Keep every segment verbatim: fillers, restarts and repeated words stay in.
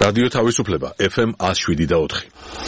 რადიო თავისუფლება ეფ ემ one oh seven და four.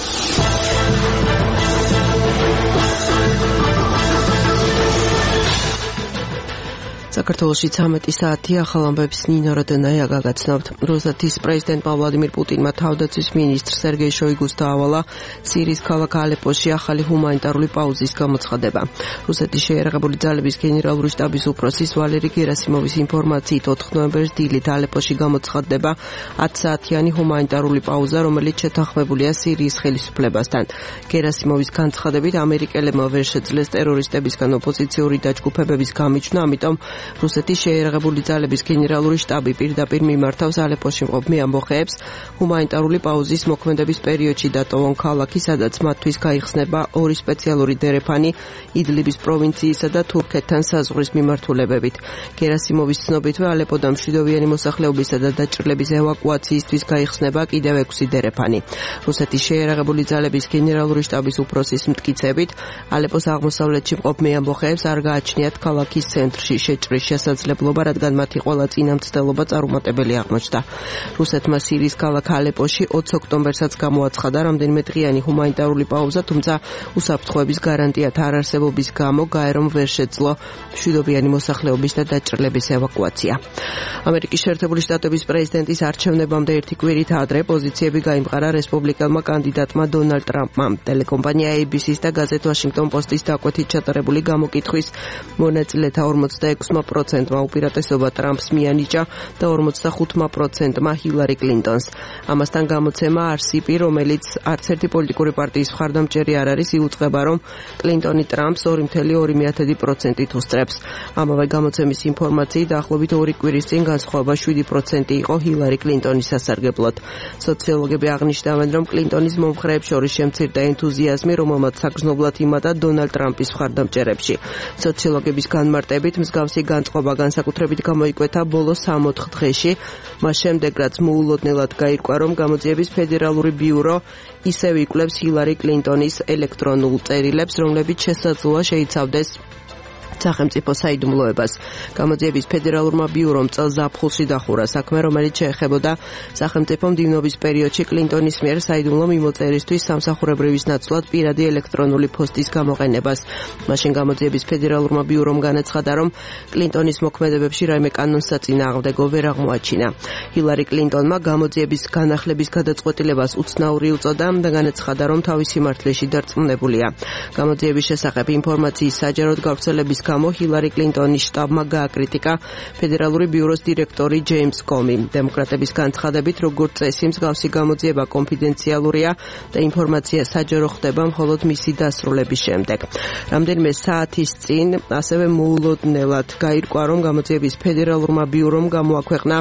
საქართველოში ცამეტი საათი ახალ ამბების ნინო როდენაია გაგაცნობთ. რუსეთის პრეზიდენტმა ვლადიმირ პუტინმა თავდაცვის მინისტრ სერგეი შოიგუს დაავალა სირიის ქალაქ ალეპოში ახალი ჰუმანიტარული პაუზის გამოცხადება. რუსეთის შეიარაღებული ძალების გენერალური შტაბის უფროსის ვალერი გერასიმოვის ინფორმაციით ოთხ ნოემბერს დილით ალეპოში გამოცხადდება ათი საათიანი ჰუმანიტარული პაუზა, რომელიც შეთანხმებულია სირიის ხელისუფლებასთან. გერასიმოვის განცხადებით ამერიკელებმა ვერ შეძლეს ტერორისტებისგან ოპოზიციური დაჯგუფებების გამიჯვნა, ამიტომ რუსეთის შეიარაღებული ძალების გენერალური შტაბი პირდაპირ მიმართავს ალეპოში მყოფ მეამბოხეებს ჰუმანიტარული პაუზის მოქმედების პერიოდში დატოვონ ქალაქი, სადაც მათთვის გაიხსნება ორი სპეციალური დერეფანი იდლიბის პროვინციისა და თურქეთთან საზღვრის მიმართულებებით. გერასიმოვის ცნობითვე ალეპოდან მშვიდობიანი მოსახლეობისა და დაჭრილების ევაკუაციისთვის გაიხსნება კიდევ ექვსი დერეფანი. რუსეთის შეიარაღებული ძალების გენერალური შტაბის უფროსის მტკიცებით, ალეპოს აღმოსავლეთში მყოფ მეამბოხეებს არ გააჩნიათ ქალაქის ცენტრში შეჭრის შესაძლებლობა, რადგან მათი ყველა წინამცდელობა წარუმატებელი აღმოჩნდა. რუსეთმა სირიის ქალაქ ალეპოში ოცი ოქტომბერსაც გამოაცხადა რამდენიმე დღიანი ჰუმანიტარული პაუზა, თუმცა უსაფრთხოების გარანტიათ არ არსებობის გამო გაერომ ვერ შეძლო მშვიდობიანი მოსახლეობის და დაჭრილების ევაკუაცია. ამერიკის შეერთებული შტატების პრეზიდენტის არჩევნებამდე ერთი კვირით ადრე პოზიციები გაიმყარა რესპუბლიკელმა კანდიდატმა დონალდ ტრამპმა. ტელეკომპანია ეი ბი სის და გაზეთ ვაშინგტონ პოსტის დაკვეთით ჩატარებული გამოკითხვის მონაწილეთა ორმოცდაექვსი პროცენტმა უპირატესობა ტრამპს მიანიჭა და ორმოცდახუთი პროცენტმა ჰილარი კლინტონს. ამასთან გამოცემა არ სი პი, რომელიც არც ერთი პოლიტიკური პარტიის მხარდამჭერი არ არის, იუწყება, რომ კლინტონი ტრამპს ორი კoma ორი პროცენტით უსწრებს. ამავე გამოცემის ინფორმაციით დაახლოებით ორი კვირის წინ განსხვავება შვიდი პროცენტი იყო ჰილარი კლინტონის სასარგებლოდ. სოციოლოგები აღნიშნავენ, რომ კლინტონის მომხრეებს შორის შემცირდა ენთუზიაზმი, რომელმაც საგრძნობლად იმატა დონალდ ტრამპის მხარდამჭერებში. სოციოლოგების განმარტებით მსგავსი განწყობა განსაკუთრებით გამოიკვეთა ბოლო სამოთხ დღეში, მას შემდეგ რაც მოულოდნელად გაირკვა, რომ გამოძიების ფედერალური ბიურო ისევ იკვლევს ჰილარი კლინტონის ელექტრონულ წერილებს, რომლებიც შესაძლოა შეიცავდეს სახელმწიფო საიდუმლოებას. გამოძიების ფედერალურმა ბიურომ წელს ზაფხულში დახურა საქმე, რომელიც შეეხებოდა სახელმწიფო მდივნობის პერიოდში კლინტონის მიერ საიდუმლო მიმოწერისთვის სამსახურებრივის ნაცვლად პირადი ელექტრონული პოსტის გამოყენებას. მაშინ გამოძიების ფედერალურმა ბიურომ განაცხადა, რომ კლინტონის მოქმედებებში რაიმე კანონსაწინააღმდეგო ვერ აღმოაჩინა. ჰილარი კლინტონმა გამოძიების განახლების გადაწყვეტილებას უცნაური უწოდა და განაცხადა, რომ თავის სიმართლეში დარწმუნებულია. გამოძიების შესახებ ინფორმაციის საჯაროდ გავრცელების გამო ჰილარი კლინტონის შტაბმა გააკრიტიკა ფედერალური ბიუროს დირექტორი ჯეიმს კომი. დემოკრატების განცხადებით, როგორც წესი, მსგავსი გამოძიება კონფიდენციალურია და ინფორმაცია საჯარო ხდება მხოლოდ მისი დასრულების შემდეგ. რამდენიმე საათის წინ ასევე მოულოდნელად გაირკვა, რომ გამოძიების ფედერალურმა ბიურომ გამოაქვეყნა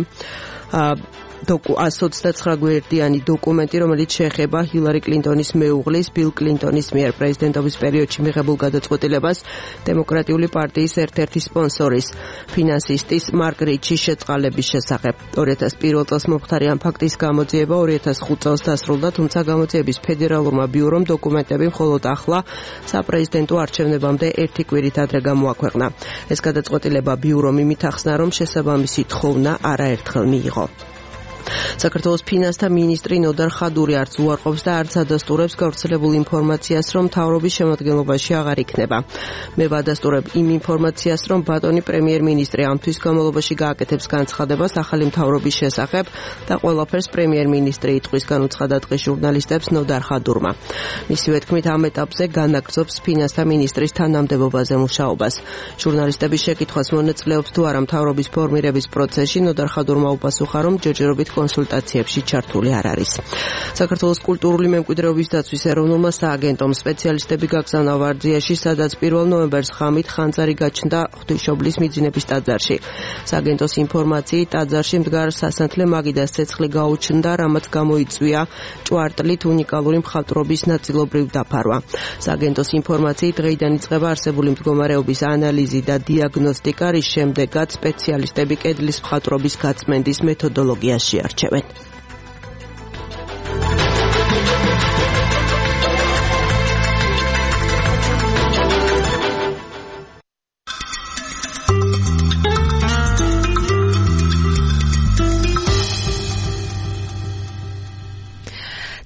one hundred twenty-nine გვერდიანი დოკუმენტი, რომელიც შეეხება ჰილარი კლინტონის მეუღლის ბილ კლინტონის მიერ პრეზიდენტობის პერიოდში მიღებულ გადაწყვეტილებას დემოკრატიული პარტიის ერთ-ერთი სპონსორის, ფინანსისტის მარკ რიჩის შეწყალების შესახებ. two thousand one წელს მომხდარი ამ ფაქტის გამოძიება two thousand five წელს დასრულდა, თუმცა გამოძიების ფედერალურმა ბიურომ დოკუმენტები მხოლოდ ახლა საპრეზიდენტო არჩევნებამდე ერთი კვირით ადრე გამოაქვეყნა. ეს გადაწყვეტილება ბიურომ იმით ახსნა, რომ შესაბამისი თხოვნა არაერთხელ მიიღო. საქართველოს ფინანსთა მინისტრი ნოდარ ხადური არც უარყოფს და არც ადასტურებს გავრცელებულ ინფორმაციას, რომ მთავრობის შემადგენლობაში აღარ იქნება. მე ვადასტურებ იმ ინფორმაციას, რომ ბატონი პრემიერ-მინისტრი ამ თვის განმავლობაში გააკეთებს განცხადებას ახალი მთავრობის შესახებ და ყველაფერს პრემიერ-მინისტრი იტყვის, განუცხადა დღეს ჟურნალისტებს ნოდარ ხადურმა. მისივე თქმით, ამ ეტაპზე განაგრძობს ფინანსთა მინისტრის თანამდებობაზე მუშაობას. ჟურნალისტების შეკითხვას მონაწილეობს თუ არა მთავრობის ფორმირების პროცესში, ნოდარ ხადურმა უპასუხა, რომ ჯერჯერობით კონსულტაციებში ჩართული არ არის. საქართველოს კულტურული მემკვიდრეობის დაცვის ეროვნულმა სააგენტომ სპეციალისტები გაგზავნა ვარძიაში, სადაც პირველ ნოემბერს ღამით ხანძარი გაჩნდა ღვთისმშობლის მიძინების ტაძარში. სააგენტოს ინფორმაციით, ტაძარში მდგარ სასანთლე მაგიდას ცეცხლი გაუჩნდა, რამაც გამოიწვია ჭვარტლით უნიკალური მხატვრობის ნაწილობრივ დაფარვა. სააგენტოს ინფორმაციით, დღეიდან იწყება არსებული მდგომარეობის ანალიზი და დიაგნოსტიკა, რის შემდეგაც სპეციალისტები კედლის მხატვრობის გაწმენდის მეთოდოლოგიას შეარჩევენ.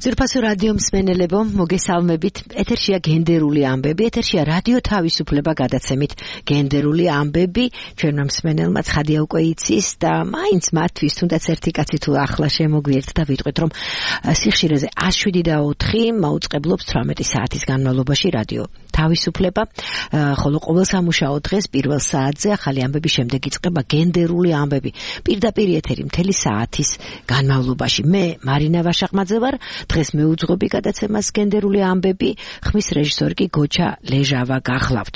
ძვირფასო რადიო მსმენელებო, მოგესალმებით. ეთერშია გენდერული ამბები, ეთერშია რადიო თავისუფლება გადაცემით გენდერული ამბები. ჩვენმა მსმენელმა ცხადია უკვე იცის და მაინც მათთვის თუნდაც ერთი კაცი თუ ახლა შემოგვიერთდა და ვიტყვით რომ სიხშირეზე შვიდი და ოთხი მაუწყებლობს თვრამეტი საათის განმავლობაში რადიო თავისუფლება, ხოლო ყოველ სამუშაო დღეს პირველ საათზე ახალი ამბების შემდეგ იწყება გენდერული ამბები. პირდაპირ ეთერი მთელი საათის განმავლობაში. მე მარინა ვაშაყმაძე ვარ. დღეს მეუძღობი გადაცემას გენდერული ამბები, ხმის რეჟისორი კი გოჩა ლეჟავა გახლავთ.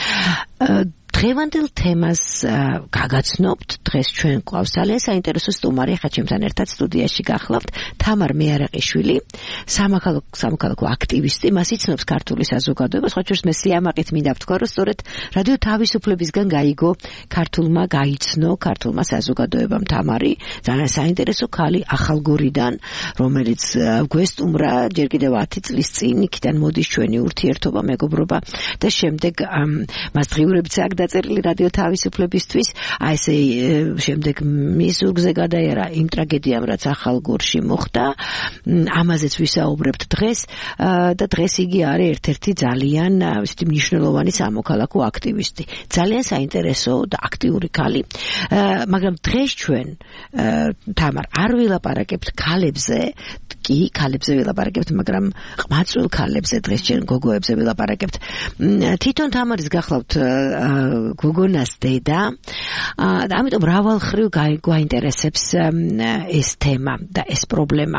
დღევანდელ თემას გაგაცნობთ. დღეს ჩვენ გვყავს ძალიან საინტერესო სტუმარი, ხა ჩემთან ერთად სტუდიაში გახლავთ თამარ მეარაყიშვილი, სამოქალაქო სამოქალაქო აქტივისტი, მას იცნობს ქართული საზოგადოება, სხვა შორის მე სიამაყით მინდა ვთქვა, რომ სწორედ რადიო თავისუფლებისგან გაიგო ქართულმა, გაიცნო ქართულმა საზოგადოებამ თამარი, ძალიან საინტერესო ქალი ახალგორიდან, რომელიც გვესტუმრა ჯერ კიდევ ათი წლის წინ, იქიდან მოდის ჩვენი ურთიერთობა, მეგობრობა და შემდეგ მას დღიურებიც აქ დაწერილი რადიო თავისუფლებისთვის, აი ესე შემდეგ მის ზურგზე გადაიარა იმ ტრაგედიამ, რაც ახალგორში მოხდა. ამაზეც ვისაუბრებთ დღეს და დღეს იგი არის ერთ-ერთი ძალიან ისეთი მნიშვნელოვანი სამოქალაქო აქტივისტი. ძალიან საინტერესო და აქტიური ქალი. მაგრამ დღეს ჩვენ თამარ არ ვილაპარაკებთ ქალებზე, კი ქალებზე ვილაპარაკებთ, მაგრამ ყმაწვილ ქალებზე, დღეს ჩვენ გოგოებზე ვილაპარაკებთ. თვითონ თამარის გახლავთ გოგონას დედა და ამიტომ მრავალხრივ გაინტერესებს ეს თემა და ეს პრობლემა.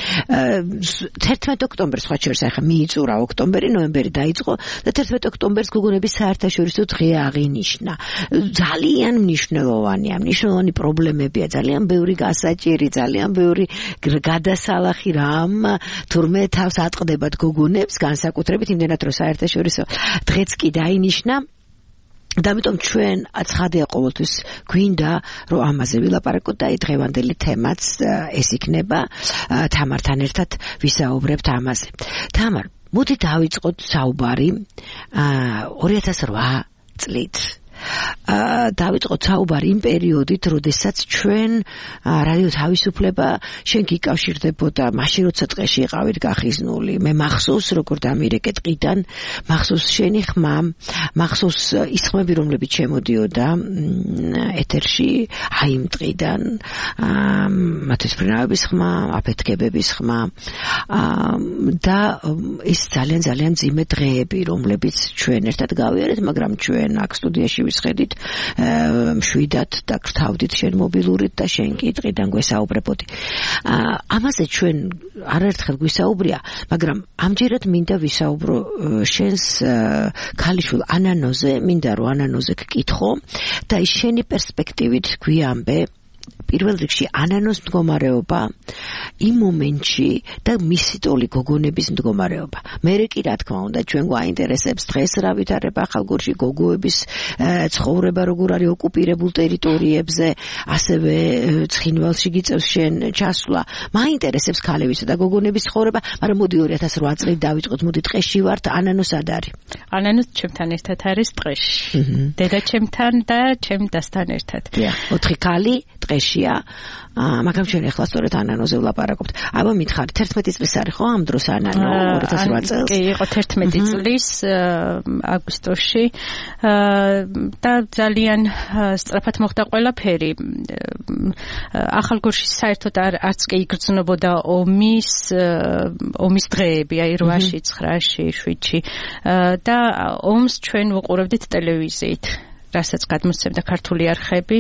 თერთმეტი ოქტომბერს სხვა შორის ახლა მიიწურა ოქტომბერი, ნოემბერი დაიწყო და თერთმეტი ოქტომბერს გოგონების საერთაშორისო დღე აღინიშნა. ძალიან მნიშვნელოვანია, მნიშვნელოვანი პრობლემებია, ძალიან ბევრი გასაჭირი, ძალიან ბევრი გადასალახი რამ თურმე თავს ატყდებათ გოგონებს, განსაკუთრებით იმდენად რომ საერთაშორისო დღეც კი დაინიშნა. და ამიტომ ჩვენ ცხადია ყოველთვის გვინდა რომ ამაზე ვილაპარაკოთ და დღევანდელი თემაც ეს იქნება. თამართან ერთად ვისაუბრებთ ამაზე. თამარ, მოდი დავიწყოთ საუბარი ორი ათას რვა წლით. დავიწყოთ საუბარი იმ პერიოდით, როდესაც ჩვენ რადიო თავისუფლება შენ გიკავშირდებოდა, მაშინ როცა ტყეში იყავით გახიზნული. მე მახსოვს როგორ დამირეკე ტყიდან, მახსოვს შენი ხმა, მახსოვს ის ხმები, რომლებიც შემოდიოდა ეთერში, აი იმ ტყიდან, მათესფრინავების ხმა, აფეთქებების ხმა და ის ძალიან ძალიან ძიმე დღეები, რომლებიც ჩვენ ერთად გავიარეთ, მაგრამ ჩვენ აქ სტუდიაში ვისხედით მშვიდად და გრთავდით შენ მობილურით და შენ კი ტყიდან გვესაუბრებოდი. ამაზე ჩვენ არაერთხელ გვისაუბრია, მაგრამ ამჯერად მინდა ვისაუბრო შენს ქალიშვილ ანანოზე, მინდა რომ ანანოზე გკითხო და ის შენი პერსპექტივით გვიამბე პირველ რიგში ანანოს მდგომარეობა იმ მომენტში და მისი ტოლი გოგონების მდგომარეობა. მერე კი რა თქმა უნდა ჩვენ გვაინტერესებს დღეს რა ვითარება ახალგორში, გოგოების ცხოვრება როგორ არის ოკუპირებულ ტერიტორიებზე, ასევე ცხინვალში გიწევს შენ ჩასვლა. მაინტერესებს ქალებისა და გოგონების ცხოვრება, მაგრამ მოდი ორი ათას რვა წლით დავიწყოთ, მოდი ტყეში ვართ, ანანო სად არის? ანანო ჩემთან ერთად არის ტყეში. დედა ჩემთან და ჩემ დასთან ერთად. ოთხი ქალი ტყეშია, მაგრამ ჩვენ ახლა სწორედ ანანოზე ვლაპარაკობთ. აბა მითხარი, თერთმეტი წლის არის ხო ამ დროს ანანო? ორი ათას რვა წელს. კი, იყო თერთმეტი წლის აგვისტოში და ძალიან სწრაფად მოხდა ყველაფერი. ახალგორში საერთოდ არც კი იგრძნობოდა ომის ომის დღეები, აი რვაში, ცხრაში, შვიდში და ომს ჩვენ ვუყურებდით ტელევიზიით. რასაც გადმოსცემდა ქართული არხები,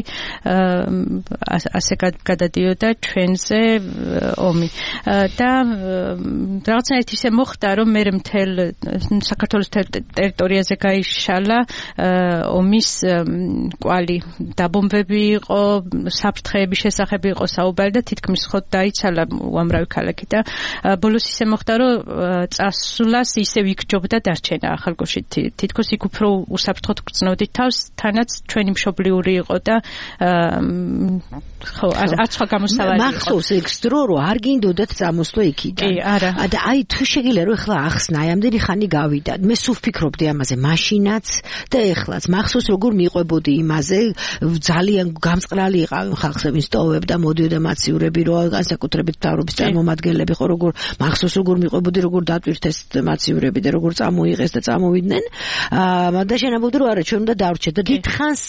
ასე გადადიოდა ჩვენზე ომი. და რაღაცნაირად ისე მოხდა, რომ მე მთელ საქართველოს ტერიტორიაზე გაიშალა ომის კვალი. დაბომბები იყო, საფრთხეების შესახებ იყო საუბარი და თითქმის ხოდ დაიცალა უამრავი ქალაქი და ბოლოს ისე მოხდა, რომ წასვლას ისე ვიგჯობდა დარჩენა ახალგორში. თითქოს იქ უფრო უსაფრთხოდ გრძნოდით თავს მათთანაც ჩვენი მშობლიური იყო და ხო არც სხვა გამოსავალი იყო. მახსოვს ეს დრო რომ არ გინდოდათ წამოსვლა იქიდან. კი, არა. და აი თუ შეგიძლია რომ ეხლა ახსნა აი ამდენი ხანი გავიდა. მე სულ ვფიქრობდი ამაზე მაშინაც და ეხლაც. მახსოვს როგორ მიყვებოდი იმაზე ძალიან გამწყრალი იყავი ხალხს ვინც ტოვებდა მოდიოდა მაცივრები რო განსაკუთრებით მთავრობის წარმომადგენლები ხო როგორ მახსოვს როგორ მიყვებოდი როგორ დატვირთეს მაცივრები და როგორ წამოიღეს და წამოვიდნენ. აა და შენაბობდი რომ არა ჩვენ უნდა დავრჩეთ და დიდხანს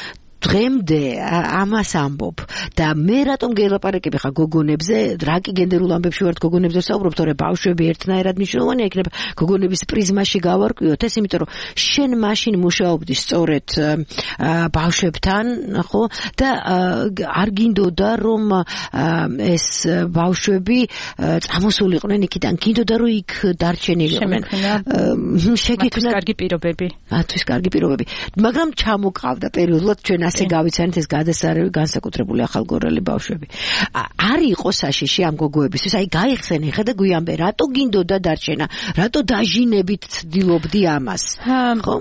დღემდე ამას ამბობ და მე რატომ გელაპარაკები ხა გოგონებზე რა კი გენდერულ ამბებში ვართ გოგონებზე ვსაუბრობ თორე ბავშვები ერთნაირად მნიშვნელოვანია იქნება გოგონების პრიზმაში გავარკვიოთ ეს იმიტომ რომ შენ მაშინ მუშაობდი სწორედ ბავშვებთან ხო და არ გინდოდა რომ ეს ბავშვები წამოსულიყვნენ იქიდან გინდოდა რომ იქ დარჩენილიყვნენ შეგექმნა კარგი პირობები მათთვის კარგი პირობები მაგრამ ჩამოყავდა პერიოდულად ჩვენ ასე გავიცანეთ ეს გადასარევი განსაკუთრებული ახალგორალი ბავშვები. არ იყო საშიში ამ გოგოებისთვის, აი გაიხსენე ხა და გვიამბე, რატო გინდოდა დარჩენა, რატო დაჟინებით ცდილობდი ამას. ხო?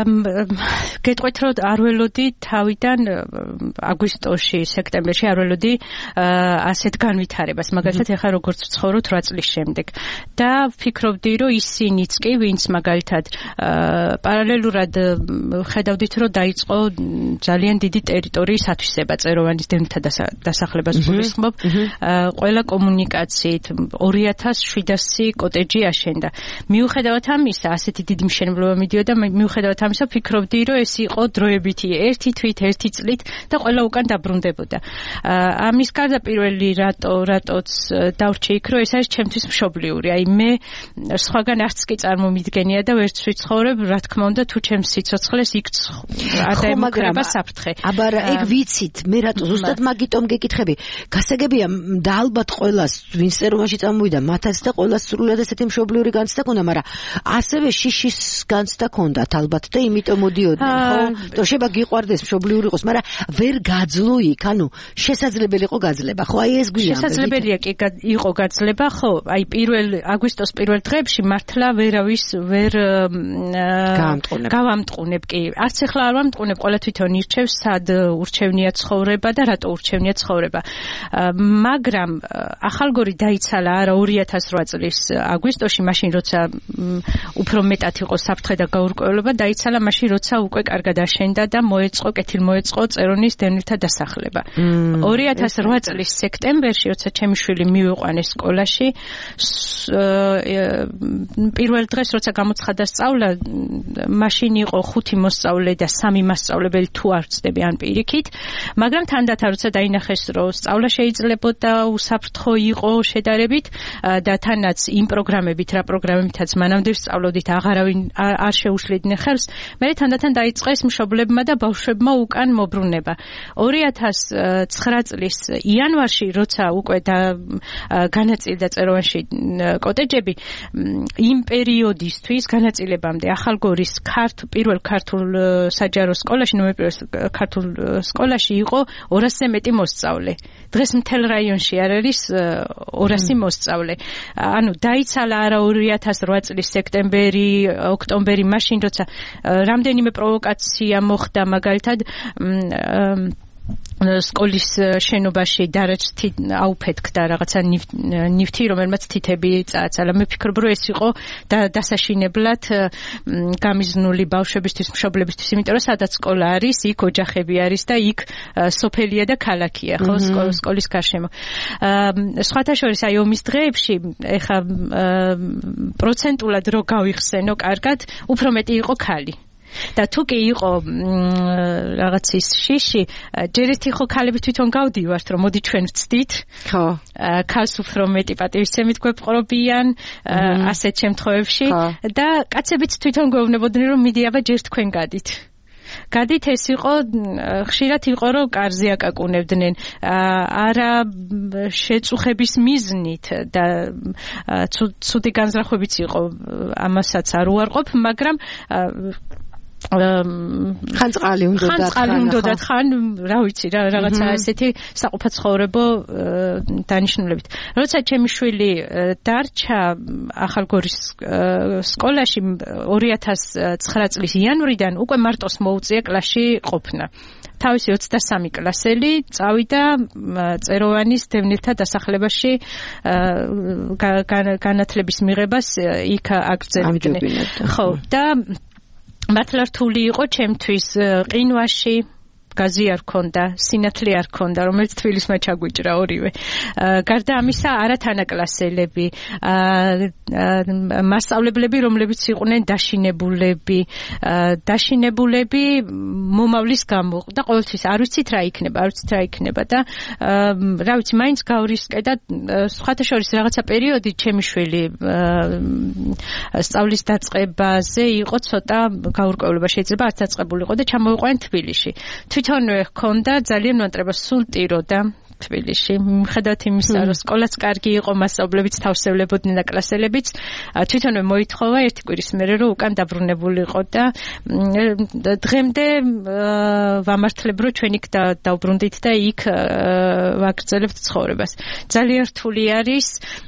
გეტყვით რომ არ ველოდი თავიდან აგვისტოში, სექტემბერში არ ველოდი ასეთ განვითარებას, მაგალითად ეხლა როგორც ვცხოვრობ რვა წლის შემდეგ და ვფიქრობდი რომ ისინიც კი ვინც მაგალითად პარალელურად ხედავდით რომ დაიწყო ძალიან დიდი ტერიტორიის ათვისება წეროვანის დევნთა დასახლებას გულისხმობ. ყველა კომუნიკაციით ორი ათას შვიდასი კოტეჯი აშენდა. მიუხედავად ამისა, ასეთი დიდი მშენებლობა მიდიოდა, მიუხედავად ამისა ვფიქრობდი, რომ ეს იყო დროებითი ერთი თვით, ერთი წლით და ყველა უკან დაბრუნდებოდა. ამის გარდა პირველი რატო რატოც დავრჩი იქ, რომ ეს არის ჩემთვის მშობლიური. აი მე სხვაგან არც კი წარმომიდგენია და ვერც ვიცხოვრებ, რა თქმა უნდა, თუ ჩემს სიცოცხლეს იქ არ დაემუქრება საფრთხე. აბა ეგ ვიცით, მე რატო ზუსტად მაგიტომ გეკითხები. გასაგებია და ალბათ ყველას ვინც წერომაში წამოვიდა, მათაც და ყველას სრულად ესეთი მშობლიური განცდა ქონდა, მაგრამ ასევე შიშის განცდა ქონდათ ალბათ და იმიტომ მოდიოდნენ, ხო? თუ შეიძლება გიყვარდეს მშობლიური იყოს, მაგრამ ვერ გაძლო იქ, ანუ შესაძლებელი იყო გაძლება, ხო? აი ეს გვიამბე. შესაძლებელია კი იყო გაძლება, ხო? აი პირველ აგვისტოს პირველ დღეებში მართლა ვერავის ვერ გავამტყუნებ კი. არც ახლა არ ვამტყუნებ, ყველა თვითონ ირჩევს სად ურჩევნია ცხოვრება და რატო ურჩევნია ცხოვრება. მაგრამ ახალგორი დაიცალა არა ორი ათას რვა წლის აგვისტოში, მაშინ როცა უფრო მეტად იყო საფრთხე და გაურკვევლობა, დაიცალა მაშინ როცა უკვე კარგად აშენდა და მოეწყო, კეთილმოეწყო წერონის დევნილთა დასახლება. ორი ათას რვა წლის სექტემბერში, როცა ჩემი შვილი მივიყვანეს სკოლაში, პირველ დღეს როცა გამოცხადა სწავლა, მაშინ იყო ხუთი მოსწავლე და სამი მასწავლებელი თუ არ ვწდებიან პირიქით, მაგრამ თანდათან როცა დაინახეს, რომ სწავლა შეიძლებოდა უსაფრთხო იყო შედარებით და თანაც იმ პროგრამებით, რა პროგრამებითაც მანამდე ვსწავლოდით, აღარავინ არ შეუშლიდნენ ხელს, მე თანდათან დაიწყეს მშობლებმა და ბავშვებმა უკან მობრუნება. ორი ათას ცხრა წლის იანვარში, როცა უკვე და განაწილდა წეროვანში კოტეჯები, იმ პერიოდისთვის განაწილებამდე ახალგორის ქართულ პირველ ქართულ საჯარო სკოლაში, ნომერ პირველ ქართულ სკოლაში იყო ორასზე მეტი მოსწავლე. დღეს მთელ რაიონში არ არის ორასი მოსწავლე. ანუ დაიცალა არა ორი ათას რვა წლის სექტემბერი, ოქტომბერი, მაშინ როცა რამდენიმე პროვოკაცია მოხდა, მაგალითად სკოლის შენობაში დარაჯთი აუფეთქდა რაღაცა ნივთი, რომელმაც თითები წააცალა. მე ვფიქრობ, რომ ეს იყო დასაშინებლად გამიზნული ბავშვებისთვის, მშობლებისთვის, იმიტომ რომ სადაც სკოლა არის, იქ ოჯახები არის და იქ სოფელია და ქალაქია, ხო, სკოლის გარშემო. სხვათა შორის აი ომის დღეებში, ეხა პროცენტულად რო გავიხსენო კარგად, უფრო მეტი იყო ქალი. და თუ კი იყო რაღაცის შიში, ჯერ ერთი ხო ქალები თვითონ გავდივართ, რომ მოდი ჩვენ ვწდით. ხო. ქალს უფრო მეტი პატივისცემით გვეპყრობიან ასეთ შემთხვევებში და კაცებიც თვითონ გვეუბნებოდნენ, რომ მიდი აბა ჯერ თქვენ გადით. გადით ეს იყო, ხშირად იყო, რომ კარზე აკაკუნებდნენ, არა შეწუხების მიზნით და ცუდი განზრახვებიც იყო, ამასაც არ უარყოფ, მაგრამ ხან წყალი უნდა და ხან უნდა და ხან რა ვიცი რა რაღაცა ესეთი საყოფაცხოვრებო დანიშნულებით. როცა ჩემი შვილი დარჩა ახალგორის სკოლაში ორი ათას ცხრა წლის იანვრიდან უკვე მარტოს მოუწია კლასში ყოფნა. თავისი ოცდასამი კლასელი წავიდა წეროვანის დევნილთა დასახლებაში განათლების მიღებას იქ აგრძელებდნენ. ხო, და მართლა რთული იყო ჩემთვის ყინვაში გაზი არ ქონდა, სინათლე არ ქონდა, რომელიც თბილისმა ჩაგვიჭრა ორივე. გარდა ამისა, არათანაკლასელები, მასწავლებლები, რომლებიც იყვნენ დაშინებულები, დაშინებულები მომავლის გამო და ყოველთვის არ ვიცით რა იქნება, არ ვიცით რა იქნება და რა ვიცი, მაინც გავრისკე და სხვათა შორის რაღაცა პერიოდი ჩემი შვილი სწავლის დაწყებაზე იყო ცოტა გაურკვევლობა, შეიძლება არც დაწყებულიყო და ჩამოვიყვნენ თბილისში. თვითონვე ჰქონდა ძალიან მონატრება სულტირო და თბილისში. მიუხედავად იმისა, რომ სკოლაც კარგი იყო, მასწავლებლებიც თავსევლებოდნენ და კლასელებიც, თვითონვე მოითხოვა ერთი კვირის მერე, რომ უკან დაბრუნებულიყო და დღემდე ვამართლებ, რომ ჩვენ იქ დავბრუნდით და იქ ვაგრძელებთ ცხოვრებას. ძალიან რთული არის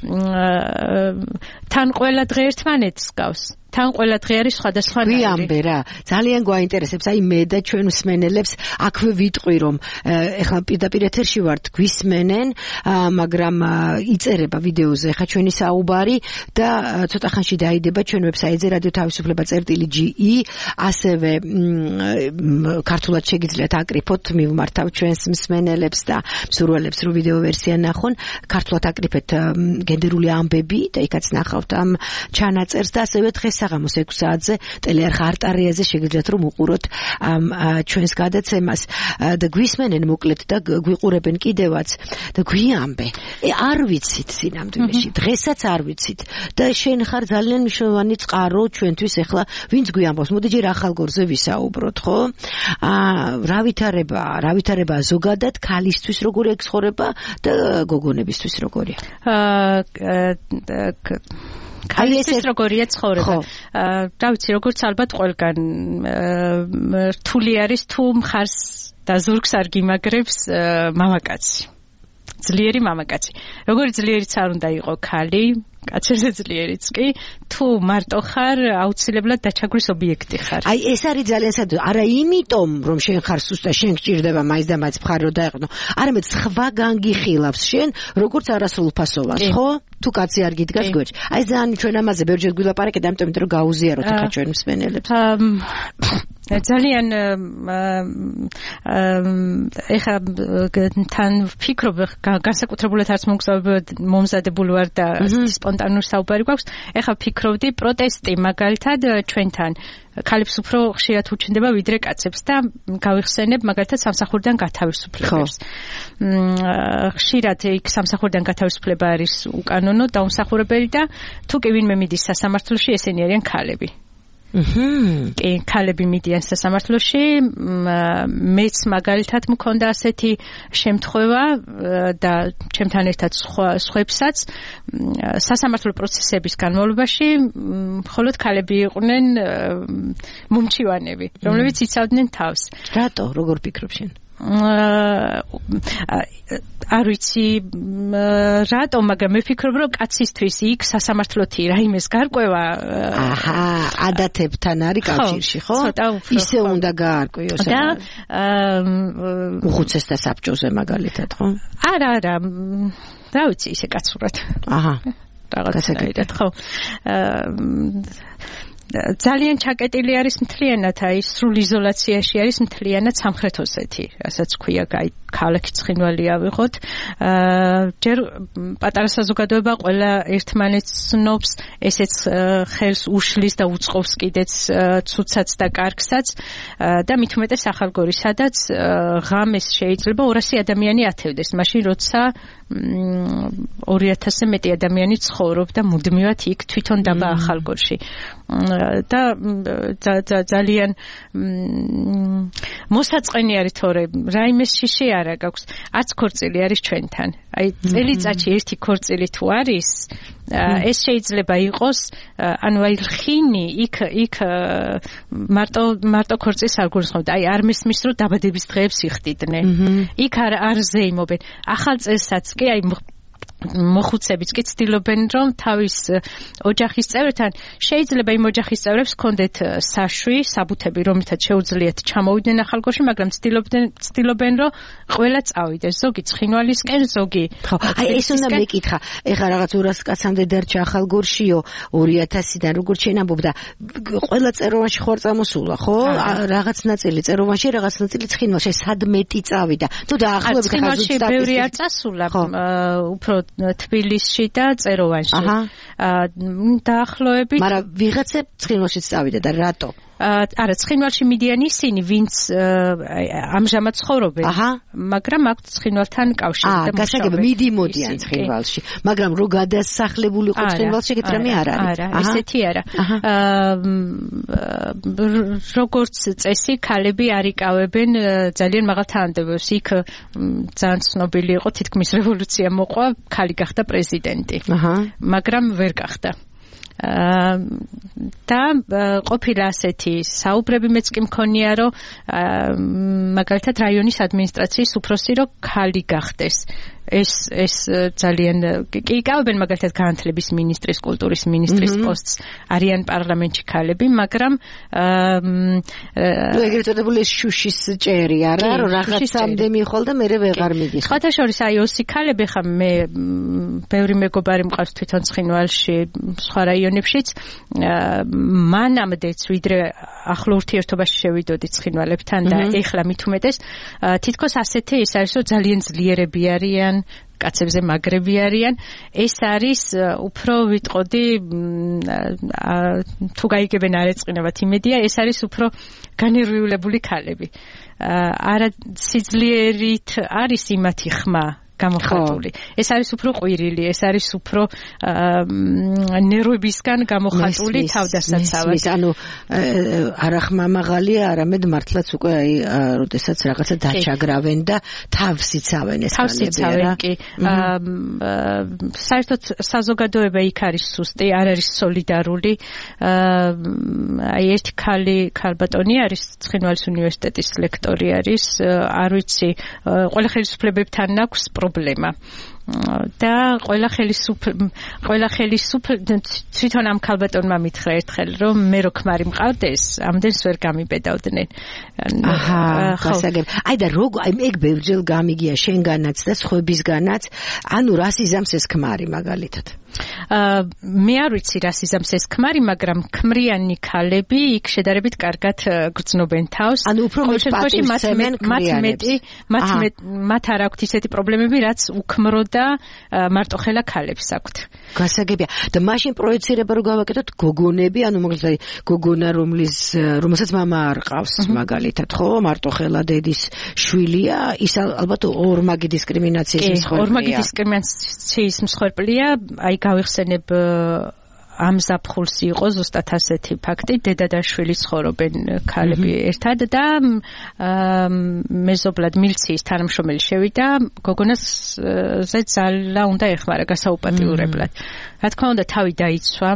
თან ყველა დღე ერთმანეთს გავს. თან ყველა დღე არის სხვადასხვანაირი. გვიამბე რა, ძალიან გვაინტერესებს, აი მე და ჩვენ მსმენელებს აქვე ვიტყვი რომ ეხლა პირდაპირ ეთერში ვართ, გვისმენენ, მაგრამ იწერება ვიდეოზე ეხლა ჩვენი საუბარი და ცოტა ხანში დაიდება ჩვენ ვებსაიტზე რადიო თავისუფლება წერტილი ჯი ი, ასევე ქართულად შეგიძლიათ აკრიფოთ, მივმართავ ჩვენს მსმენელებს და მსურველებს რომ ვიდეო ვერსია ნახონ, ქართულად აკრიფეთ გენდერული ამბები და იქაც ნახავთ ამ ჩანაწერს და ასევე დღეს საღამოს ექვსი საათზე ტელეარხ არტარიაზე შეგიძლიათ რომ უყუროთ ამ ჩვენს გადაცემას და გვისმენენ მოკლედ და გვიყურებენ კიდევაც და გვიამბე. არ ვიცით სინამდვილეში, დღესაც არ ვიცით და შენ ხარ ძალიან მნიშვნელოვანი წყარო ჩვენთვის ეხლა ვინც გვიამბობს. მოდი ჯერ ახალგორზე ვისაუბროთ, ხო? აა რა ვითარება, რა ვითარება ზოგადად ქალისთვის როგორი ექსხორება და გოგონებისთვის როგორია? აა ქალისთვის როგორია ცხოვრება. რა ვიცი, როგორც ალბათ ყველგან რთული არის თუ მხარს და ზურგს არ გიმაგრებს მამაკაცი. ძლიერი მამაკაცი. როგორი ძლიერიც არ უნდა იყო ქალი, კაცერზე ძლიერიც კი, თუ მარტო ხარ, აუცილებლად დაჩაგვის ობიექტი ხარ. აი ეს არის ძალიან საერთო. არა იმიტომ, რომ შენ ხარ სუსტა, შენ გჭირდება მაინც და მაინც მხარი რომ დაეყნო. არამედ სხვა განგიხილავს შენ, როგორც არასრულფასოვანს, ხო? თუ კაცი არ გიდგას გვერდში. აი ძალიან ჩვენ ამაზე ბევრჯერ გვილაპარაკეთ, ამიტომ რომ გაუზიაროთ ახლა ჩვენ მსმენელებს. ძალიან ეხა თან ვფიქრობ, განსაკუთრებულად არც მომზადებული ვარ და სპონტანური საუბარი გვაქვს. ეხა ვფიქრობდი პროტესტი მაგალითად ჩვენთან ქალებს უფრო ხშირად უჩნდება ვიდრე კაცებს და გავიხსენებ მაგალითად სამსახურიდან გათავისუფლებას. ხშირად იქ სამსახურიდან გათავისუფლება არის უკანონო, დაუმსახურებელი და თუ კი ვინმე მიდის სასამართლოში, ესენი არიან ქალები. აჰა. კი, ქალები მიდიან სასამართლოში, მეც მაგალითად მქონდა ასეთი შემთხვევა და ჩემთან ერთად სხვებსაც სასამართლო პროცესების განმავლობაში მხოლოდ ქალები იყვნენ მომჩივანები, რომლებიც იცავდნენ თავს. რატო, როგორ ფიქრობ შენ? არ ვიცი რატო, მაგრამ მე ვფიქრობ, რომ კაცისთვის იქ სასამართლოთი რაიმეს გარკვევა აჰა, ადათებთან არის კავშირში, ხო? ისე უნდა გაარკვიოს. და უხუცეს და საბჭოზე მაგალითად, ხო? არა, არა, რა ვიცი, ისე კაცურად. აჰა, რაღაცნაირად, ხო? ძალიან ჩაკეტილი არის მთლიანად, აი სრულ იზოლაციაში არის მთლიანად სამხრეთ ოსეთი, რასაც ქვია, აი ქალაქი ცხინვალი ავიღოთ. ჯერ პატარა საზოგადოება ყველა ერთმანეთს ცნობს, ესეც ხელს უშლის და უწყობს კიდეც ცუცაც და კარგსაც და მით უმეტეს ახალგორი, სადაც ღამეს შეიძლება ორასი ადამიანი ათევდეს, მაშინ როცა ორი ათასზე მეტი ადამიანი ცხოვრობდა მუდმივად იქ თვითონ დაბა ახალგორში. და ძალიან მოსაწყენი არის თორე რაიმეს შიში არა გაქვს. არც ქორწილი არის ჩვენთან. აი წელიწადში ერთი ქორწილი თუ არის, ეს შეიძლება იყოს, ანუ აი ხინი იქ იქ მარტო მარტო ქორწილს არ გულისხმობთ. აი არ მისმის რომ დაბადების დღეებს იხდიდნენ. იქ არ არ ზეიმობენ. ახალ წელსაც კი აი მოხუცებიც კი ცდილობენ რომ თავის ოჯახის წევრთან შეიძლება იმ ოჯახის წევრებს ჰქონდეთ საშვი, საბუთები, რომლითაც შეუძლიათ ჩამოვიდნენ ახალგორში, მაგრამ ცდილობდნენ ცდილობენ რომ ყველა წავიდეს, ზოგი ცხინვალისკენ, ზოგი. ხო, აი ეს უნდა მეკითხა. ეხლა რაღაც ორას კაცამდე დარჩა ახალგორშიო ორი ათასიდან როგორც შენ ამბობდა, ყველა წეროვანში ხوار წამოსულა, ხო? რაღაც ნაწილი წეროვანში, რაღაც ნაწილი ცხინვალში, სად მეტი წავიდა. თუ დაახლოებით ცხინვალში ბევრი არ წასულა, უფრო თბილისში და წეროვანში. დაახლოებით. მაგრამ ვიღაცა ცხინვალშიც წავიდა და რატო? არა, ცხინვალში მიდიან ისინი, ვინც ამჟამად ცხოვრობენ, მაგრამ აქვთ ცხინვალთან კავშირი და მუშაობენ. აა, გასაგებია, მიდიმოდიან ცხინვალში, მაგრამ რო გადასახლებულიყო ცხინვალში, ეგ რამე არ არის. არა, ესეთი არა. როგორც წესი, ქალები არ იკავებენ ძალიან მაღალ თანამდებობებს. იქ ძალიან ცნობილი იყო, თითქმის რევოლუცია მოყვა, ქალი გახდა პრეზიდენტი. მაგრამ ვერ გახდა. და ყოფილა ასეთი საუბრები მეც კი მქონია რომ მაგალითად რაიონის ადმინისტრაციის უფროსი რომ ქალი გახდეს ეს ეს ძალიან კი იკავებენ მაგალითად განათლების მინისტრის, კულტურის მინისტრის პოსტს არიან პარლამენტში ქალები, მაგრამ ნუ ეგრეთ წოდებული შუშის ჭერი არა რომ რაღაცამდე მიხვალ და მერე ვეღარ მიდის. სხვათა შორის აი ოსი ქალები ხა მე ბევრი მეგობარი მყავს თვითონ ცხინვალში, სხვა რაიონებშიც მანამდეც ვიდრე ახლო ურთიერთობაში შევიდოდი ცხინვალებთან და ეხლა მით უმეტეს თითქოს ასეთი ეს არის რომ ძალიან ძლიერები არიან კაცებზე მაგრები არიან ეს არის უფრო ვიტყოდი თუ გაიგებენ არ ეწყინებათ იმედია ეს არის უფრო განერვიულებული ქალები არა სიძლიერით არის იმათი ხმა გამოხატული. ეს არის უფრო ყვირილი, ეს არის უფრო ნერვებისგან გამოხატული თავდასაცავად. ანუ არა ხმა მაღალია, არამედ მართლაც უკვე აი როდესაც რაღაცა დაჩაგრავენ და თავს იცავენ ეს ქალები რა. კი. საერთოდ საზოგადოება იქ არის სუსტი, არ არის სოლიდარული. აი ერთი ქალი ქალბატონი არის ცხინვალის უნივერსიტეტის ლექტორი არის, არ ვიცი, ყველა ხელისუფლებებთან აქვს პრობლემა და ყველა ხელისუფლება ყველა ხელისუფლება თვითონ ამ ქალბატონმა მითხრა ერთხელ რომ მე რო ქმარი მყავდეს ამდენს ვერ გამიბედავდნენ. აჰა, გასაგებ. აი და როგორ აი ეგ ბევრჯერ გამიგია შენგანაც და სხვებისგანაც, ანუ რას იზამს ეს ქმარი მაგალითად? აა მე არ ვიცი რას იზამს ეს ქმარი, მაგრამ ქმრიანი ქალები იქ შედარებით კარგად გრძნობენ თავს. ანუ უფრო მეტი მათ მეტი მათ მათ არ აქვთ ისეთი პრობლემები, რაც უქმრო და მარტოხელა ქალებს აქვთ. გასაგებია. და მაშინ პროექცირება რო გავაკეთოთ გოგონები, ანუ მაგალითად გოგონა რომლის რომელსაც მამა არ ყავს მაგალითად, ხო, მარტოხელა დედის შვილია, ის ალბათ ორმაგი დისკრიმინაციის მსხვერპლია. ორმაგი დისკრიმინაციის მსხვერპლია, აი გავიხსენებ ამ ზაფხულს იყო ზუსტად ასეთი ფაქტი, დედა და შვილი ცხოვრობენ ქალები ერთად და მეზობლად მილიციის თანამშრომელი შევიდა, გოგონასზე ძალა უნდა ეხმარა გასაუპატიურებლად. რა თქმა უნდა, თავი დაიცვა,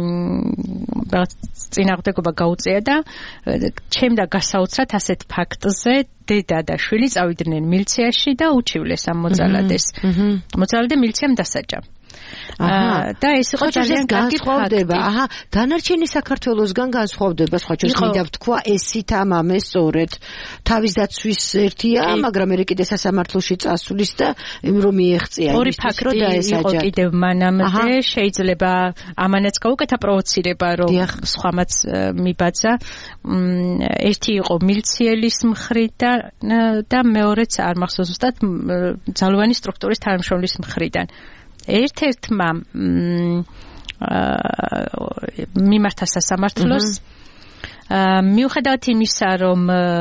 რაღაც წინააღმდეგობა გაუწია და ჩემდა გასაოცრად ასეთ ფაქტზე დედა და შვილი წავიდნენ მილიციაში და უჩივლეს ამ მოძალადეს. მოძალადე მილიციამ დასაჯა. აა და ეს იყო ძალიან განსხვავდება. აჰა, დანარჩენი საქართველოსგან განსხვავდება, სხვა ჩვენს მინდა ვთქვა, ესით ამამე სწორედ თავის დაცვის ერთია, მაგრამ მე კიდე სასამართლოში წასulis და რომ მიეღწია ორი ფაქტი იყო კიდევ მანამდე, შეიძლება ამანაც გაუკეთა პროვოცირება, რომ სხვამაც მიბაძა. ერთი იყო მილიცielis მხრიდან და მეორეც არ მახსოვს ზუსტად ძალოვანი სტრუქტურის თანამშრომლის მხრიდან. ერთ-ერთმა მიმართა სასამართლოს მიუხედავად იმისა, რომ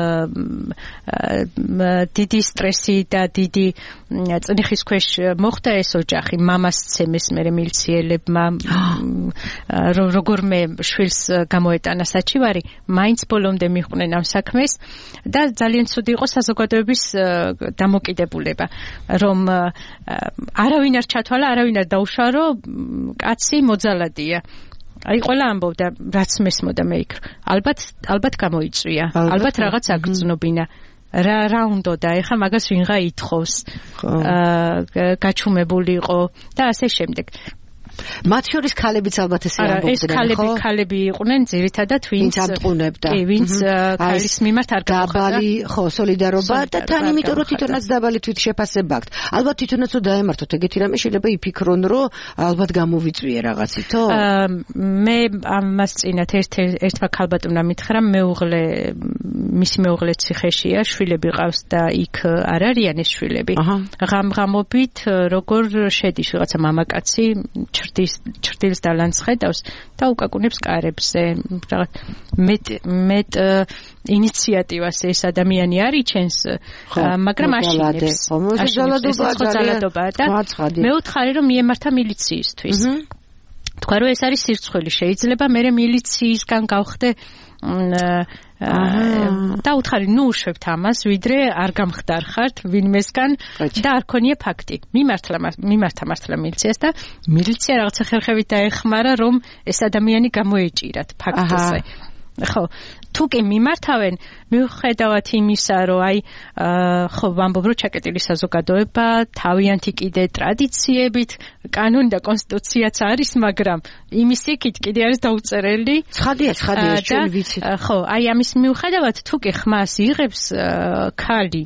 დიდი სტრესი და დიდი წნიხის ქვეშ მოხდა ეს ოჯახი, მამას ცემეს მერე მილიციელებმა, როგორმე შვილს გამოეტანა საჩივარი, მაინც ბოლომდე მიჰყვნენ ამ საქმეს და ძალიან ცუდი იყო საზოგადოების დამოკიდებულება, რომ არავინ არ ჩათვალა, არავინ არ დაუშვა, რომ კაცი მოძალადია. აი ყველა ამბობდა რაც მესმოდა მე იქ ალბათ ალბათ გამოიწვია ალბათ რაღაც აგრძნობინა რა რა უნდა და ეხა მაგას ვინღა ითხოვს აა გაჩუმებული იყო და ასე შემდეგ მათ შორის ქალებიც ალბათ ესე ამბობდნენ, ხო? ეს ქალები ქალები იყვნენ ძირითადად ვინც ამტყუნებდა. კი, ვინც ქალის მიმართ არ გახვდა. დაბალი, ხო, სოლიდარობა და თან იმიტომ რომ თვითონაც დაბალი თვითშეფასება აქვს. ალბათ თვითონაც რომ დაემართოთ ეგეთი რამე შეიძლება იფიქრონ, რომ ალბათ გამოვიწვიე რაღაცი, თო? მე ამას წინათ ერთ ერთმა ქალბატონმა მითხრა, მეუღლე მისი მეუღლე ციხეშია, შვილები ყავს და იქ არ არიან ეს შვილები. ღამ-ღამობით როგორ შედის რაღაცა მამაკაცი ჩრდილს ჩრდილს დალანცხედავს და უკაკუნებს კარებზე რაღაც მეტ მეტ ინიციატივას ეს ადამიანი არ იჩენს მაგრამ აშინებს ზალადობაა და მეუთხარი რომ მიემართა მილიციისთვის თქვა რომ ეს არის სირცხვილი შეიძლება მე მილიციისგან გავხდე და უთხარი ნუ უშვებთ ამას ვიდრე არ გამხდარხართ ვინმესგან და არ ქონია ფაქტი მიმართლა მიმართა მართლა მილიციას და მილიცია რაღაცა ხერხებით დაეხმარა რომ ეს ადამიანი გამოეჭირათ ფაქტზე ხო თუ კი მიმართავენ მიუხედავად იმისა რომ აი ხო ვამბობ რომ ჩაკეტილი საზოგადოება თავიანთი კიდე ტრადიციებით კანონი და კონსტიტუციაც არის მაგრამ იმის იქით კიდე არის დაუწერელი ცხადია ცხადია ჩვენ ვიცით ხო აი ამის მიუხედავად თუ კი ხმას იღებს ქალი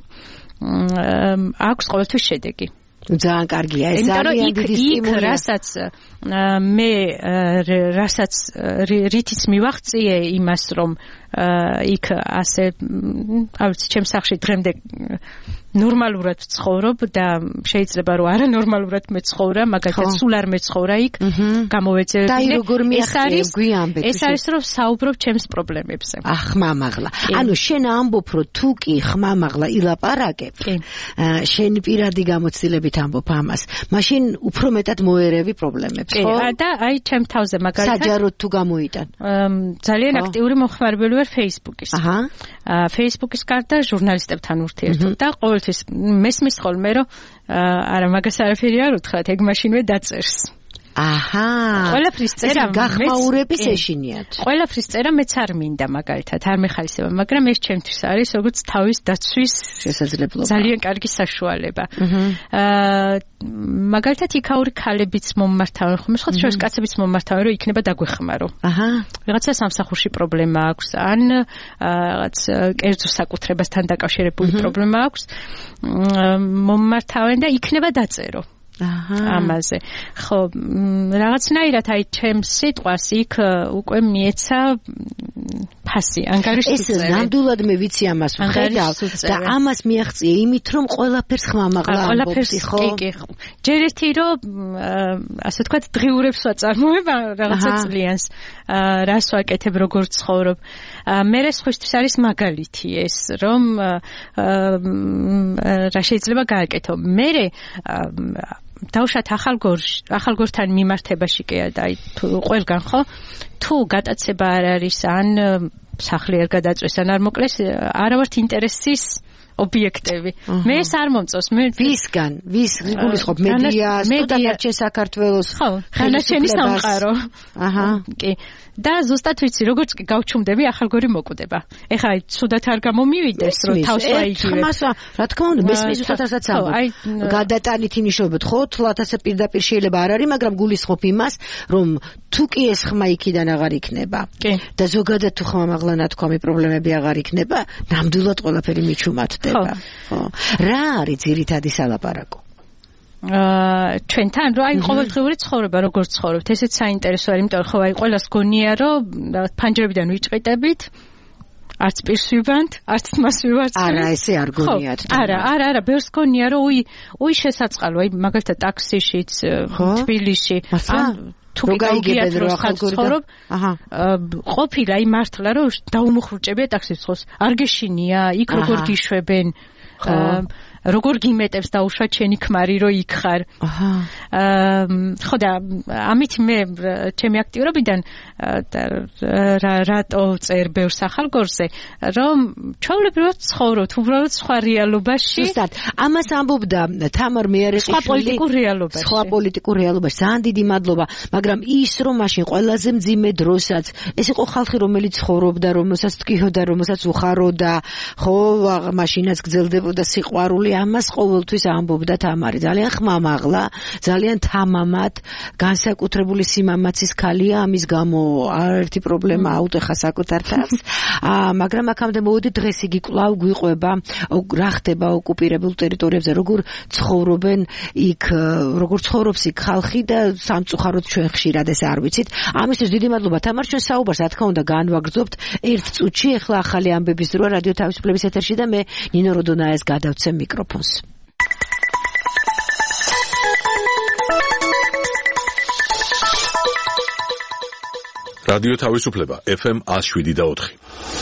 აქვს ყოველთვის შედეგი ძალიან კარგია ეს ძალიან დიდი სტიმულია რასაც მე რასაც რითიც მივაღწიე იმას რომ იქ ასე არ ვიცი ჩემს სახლში დღემდე ნორმალურად ვცხოვრობ და შეიძლება რომ არანორმალურად მეცხოვრა მაგალითად სულ არ მეცხოვრა იქ გამოვეწევდი ეს არის გვიანბეთ ეს არის რომ საუბრობ ჩემს პრობლემებზე ახ ხმამაღლა ანუ შენ ამბობ რომ თუ კი ხმამაღლა ილაპარაკებ შენი პირადი გამოცდილებით ამბობ ამას მაშინ უფრო მეტად მოერევი პრობლემებს ხო და აი ჩემ თავზე მაგალითად საჯაროდ თუ გამოიტან ძალიან აქტიური მომხმარებელი ვარ Facebook-ის აჰა Facebook-ის გარდა ჟურნალისტებთან ურთიერთობ და ყოველთვის მესმის ხოლმე რომ არა მაგას არაფერი არ უთხრათ ეგ მაშინვე დაწერს აჰა ყველაფრის წერა გახმაურების ეშინიათ ყველაფრის წერა მეც არ მინდა მაგალითად არ მეხალისება მაგრამ ეს ჩემთვის არის როგორც თავის დაცვის შესაძლებლობა ძალიან კარგი საშუალება აა მაგალითად იქაური ქალებიც მომმართავენ ხომ სხვა შორის კაცებიც მომმართავენ რომ იქნება დაგვეხმარო აჰა რაღაცა სამსახურში პრობლემა აქვს ან რაღაც კერძო საკუთრებასთან დაკავშირებული პრობლემა აქვს მომმართავენ და იქნება დაწერო აჰა ამაზე ხო რაღაცნაირად აი ჩემს სიტყვას იქ უკვე მიეცა ფასი ანგარიშს ეს ნამდვილად მე ვიცი ამას ვხედავ და ამას მიაღწია იმით რომ ყველაფერს ხმამაღლა ამბობდი ხო კი კი ჯერ ერთი რომ ასე ვთქვათ დღიურებს ვაწარმოებ რაღაცა წლიანს რას ვაკეთებ როგორ ცხოვრობ მე სხვისთვის არის მაგალითი ეს რომ რა შეიძლება გააკეთო მე დავშათ ახალგორში ახალგორთან მიმართებაში კი და აი ყველგან ხო თუ გატაცება არ არის ან სახლი არ გადაწვეს ან არ მოკლეს არა ვართ ინტერესის ობიექტები მე ეს არ მომწონს მე ვისგან ვის გულისხმობ მედიას სტუდენტ საქართველოს ხო განაჩენი სამყარო აჰა კი და ზუსტად ვიცი როგორც კი გავჩუმდები ახალგორი მოკვდება ეხლა აი ცუდად არ გამომივიდეს რომ თავს აიგივებ ხმასა რა თქმა უნდა მესმის ზუსტადაც ამბობ გადატანით ინიშნებოდ ხო თლათ ასე პირდაპირ შეიძლება არ არის მაგრამ გულისხმობ იმას რომ თუ კი ეს ხმა იქიდან აღარ იქნება და ზოგადად თუ ხმამაღლა ნათქვამი პრობლემები აღარ იქნება ნამდვილად ყველაფერი მიჩუმათდება ხო რა არის ძირითადი სალაპარაკო აა ჩვენთან რო აი ყოველდღიური ცხოვრება როგორ ცხოვრობთ ესეც საინტერესო არის იმიტომ რომ ხო აი ყველას გონია რომ ფანჯრებიდან ვიჭყიდებით არც პირს ვიბანთ არც თმას ვივარცხნით არა ესე არ გონიათ არა არა არა ბევრს გონია რომ უი უი შესაწყალო აი მაგალითად ტაქსიშიც თბილისში ან თუ კი გაიგებენ რომ ხალხური აჰა ყოფილა აი მართლა რომ დაუმოხრუჭებია ტაქსის არ გეშინია იქ როგორ გიშვებენ როგორ გიმეტებს დაუშვა ჩენი ქმარი რომ იქ ხარ აჰა ხო და ამით მე ჩემი აქტიურობიდან რატო წერ ბევრ სახალგორზე რომ ჩვეულებრივად ცხოვრობთ უბრალოდ სხვა რეალობაში ზუსტად ამას ამბობდა თამარ მეარეყიშვილი სხვა პოლიტიკურ რეალობაში სხვა პოლიტიკურ რეალობაში ძალიან დიდი მადლობა მაგრამ ის რომ მაშინ ყველაზე მძიმე დროსაც ეს იყო ხალხი რომელიც ცხოვრობდა რომელსაც თქიოდა რომელსაც უხაროდა ხო მაშინაც გძელდებოდა სიყვარული ამას ყოველთვის ამბობდა თამარი ძალიან ხმამაღლა ძალიან თამამად განსაკუთრებული სიმამაცის ქალია ამის გამო არაერთი პრობლემა აუტეხა საკუთარ თავს მაგრამ აქამდე მოვედი დღეს იგი კვლავ გვიყვება რა ხდება ოკუპირებულ ტერიტორიებზე როგორ ცხოვრობენ იქ როგორ ცხოვრობს იქ ხალხი და სამწუხაროდ ჩვენ ხშირად ეს არ ვიცით ამისთვის დიდი მადლობა თამარ ჩვენ საუბარს რა თქმა უნდა განვაგრძობთ ერთ წუთში ახლა ახალი ამბების დროა რადიო თავისუფლების ეთერში და მე ნინო როდონაეს გადავცემ მიკროფონს რადიო თავისუფლება ეფ ემ one oh seven და four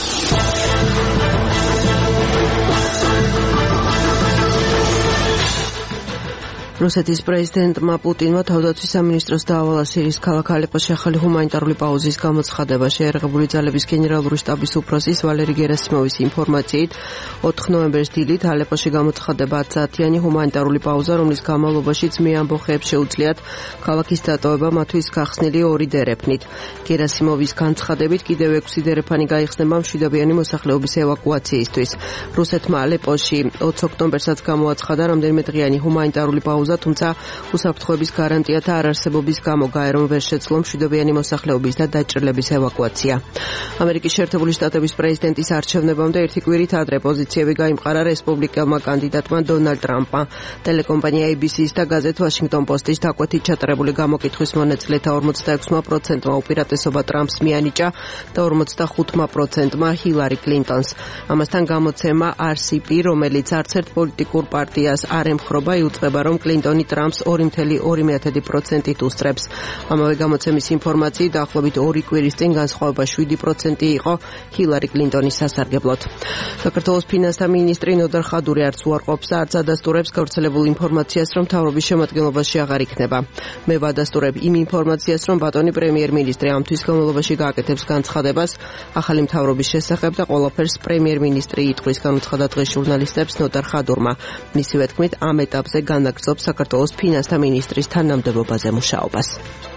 რუსეთის პრეზიდენტმა პუტინმა თავდაცვის სამინისტროს დაავალა სირიის ქალაქ ალეპოში ახალი ჰუმანიტარული პაუზის გამოცხადება. შეერაღებული ძალების გენერალური შტაბის უფროსის ვალერი გერასიმოვის ინფორმაციით ოთხ ნოემბერს დილით ალეპოში გამოცხადება ათი საათიანი ჰუმანიტარული პაუზა, რომლის განმავლობაშიც მე ამბოხეებს შეუძლიათ ქალაქის დატოვება მათთვის გახსნილი ორი დერეფნით. გერასიმოვის განცხადებით კიდევ ექვსი დერეფანი გაიხსნება მშვიდობიანი მოსახლეობის ევაკუაციისთვის. რუსეთმა ალეპოში ოც ოქტომბერსაც გამოაცხადა რამდენიმე დღიანი ჰუმანიტარული პაუზა, თუმცა უსაფრთხოების გარანტიათა არარსებობის გამო გაერომ ვერ შეძლო მშვიდობიანი მოსახლეობის და დაჭრილების ევაკუაცია. ამერიკის შეერთებული შტატების პრეზიდენტის არჩევნებამდე ერთი კვირით ადრე პოზიციები გაიმყარა რესპუბლიკელმა კანდიდატმა დონალდ ტრამპმა. ტელეკომპანია эй ბი სი-ის და გაზეთ ვაშინგტონ პოსტის დაკვეთით ჩატარებული გამოკითხვის მონაწილეთა ორმოცდაექვსი პროცენტმა უპირატესობა ტრამპს მიანიჭა და ორმოცდახუთი პროცენტმა ჰილარი კლინტონს. ამასთან გამოცემა არ სი პი, რომელიც არც ერთ პოლიტიკურ პარტიას არ ემხრობა, იუწყება რომ კლინტონი ტრამპს ორი კoma ორი პროცენტით უსწრებს. ამავე გამოცემის ინფორმაციით დაახლოებით ორი კვირის წინ განსხვავება შვიდი პროცენტი იყო ჰილარი კლინტონის სასარგებლოდ. საქართველოს ფინანსთა მინისტრი ნოდარ ხადური არც უარყოფს, არც ადასტურებს გავრცელებულ ინფორმაციას, რომ მთავრობის შემადგენლობაში აღარ იქნება. მე ვადასტურებ იმ ინფორმაციას, რომ ბატონი პრემიერ-მინისტრი ამ თვის განმავლობაში გააკეთებს განცხადებას ახალი მთავრობის შესახებ და ყველაფერს პრემიერ-მინისტრი იტყვის, განუცხადა დღეს ჟურნალისტებს ნოდარ ხადურმა. მისივე თქმით, ამ ეტაპზე განაგრძობს საქართველოს ფინანსთა მინისტრის თანამდებობაზე მუშაობას.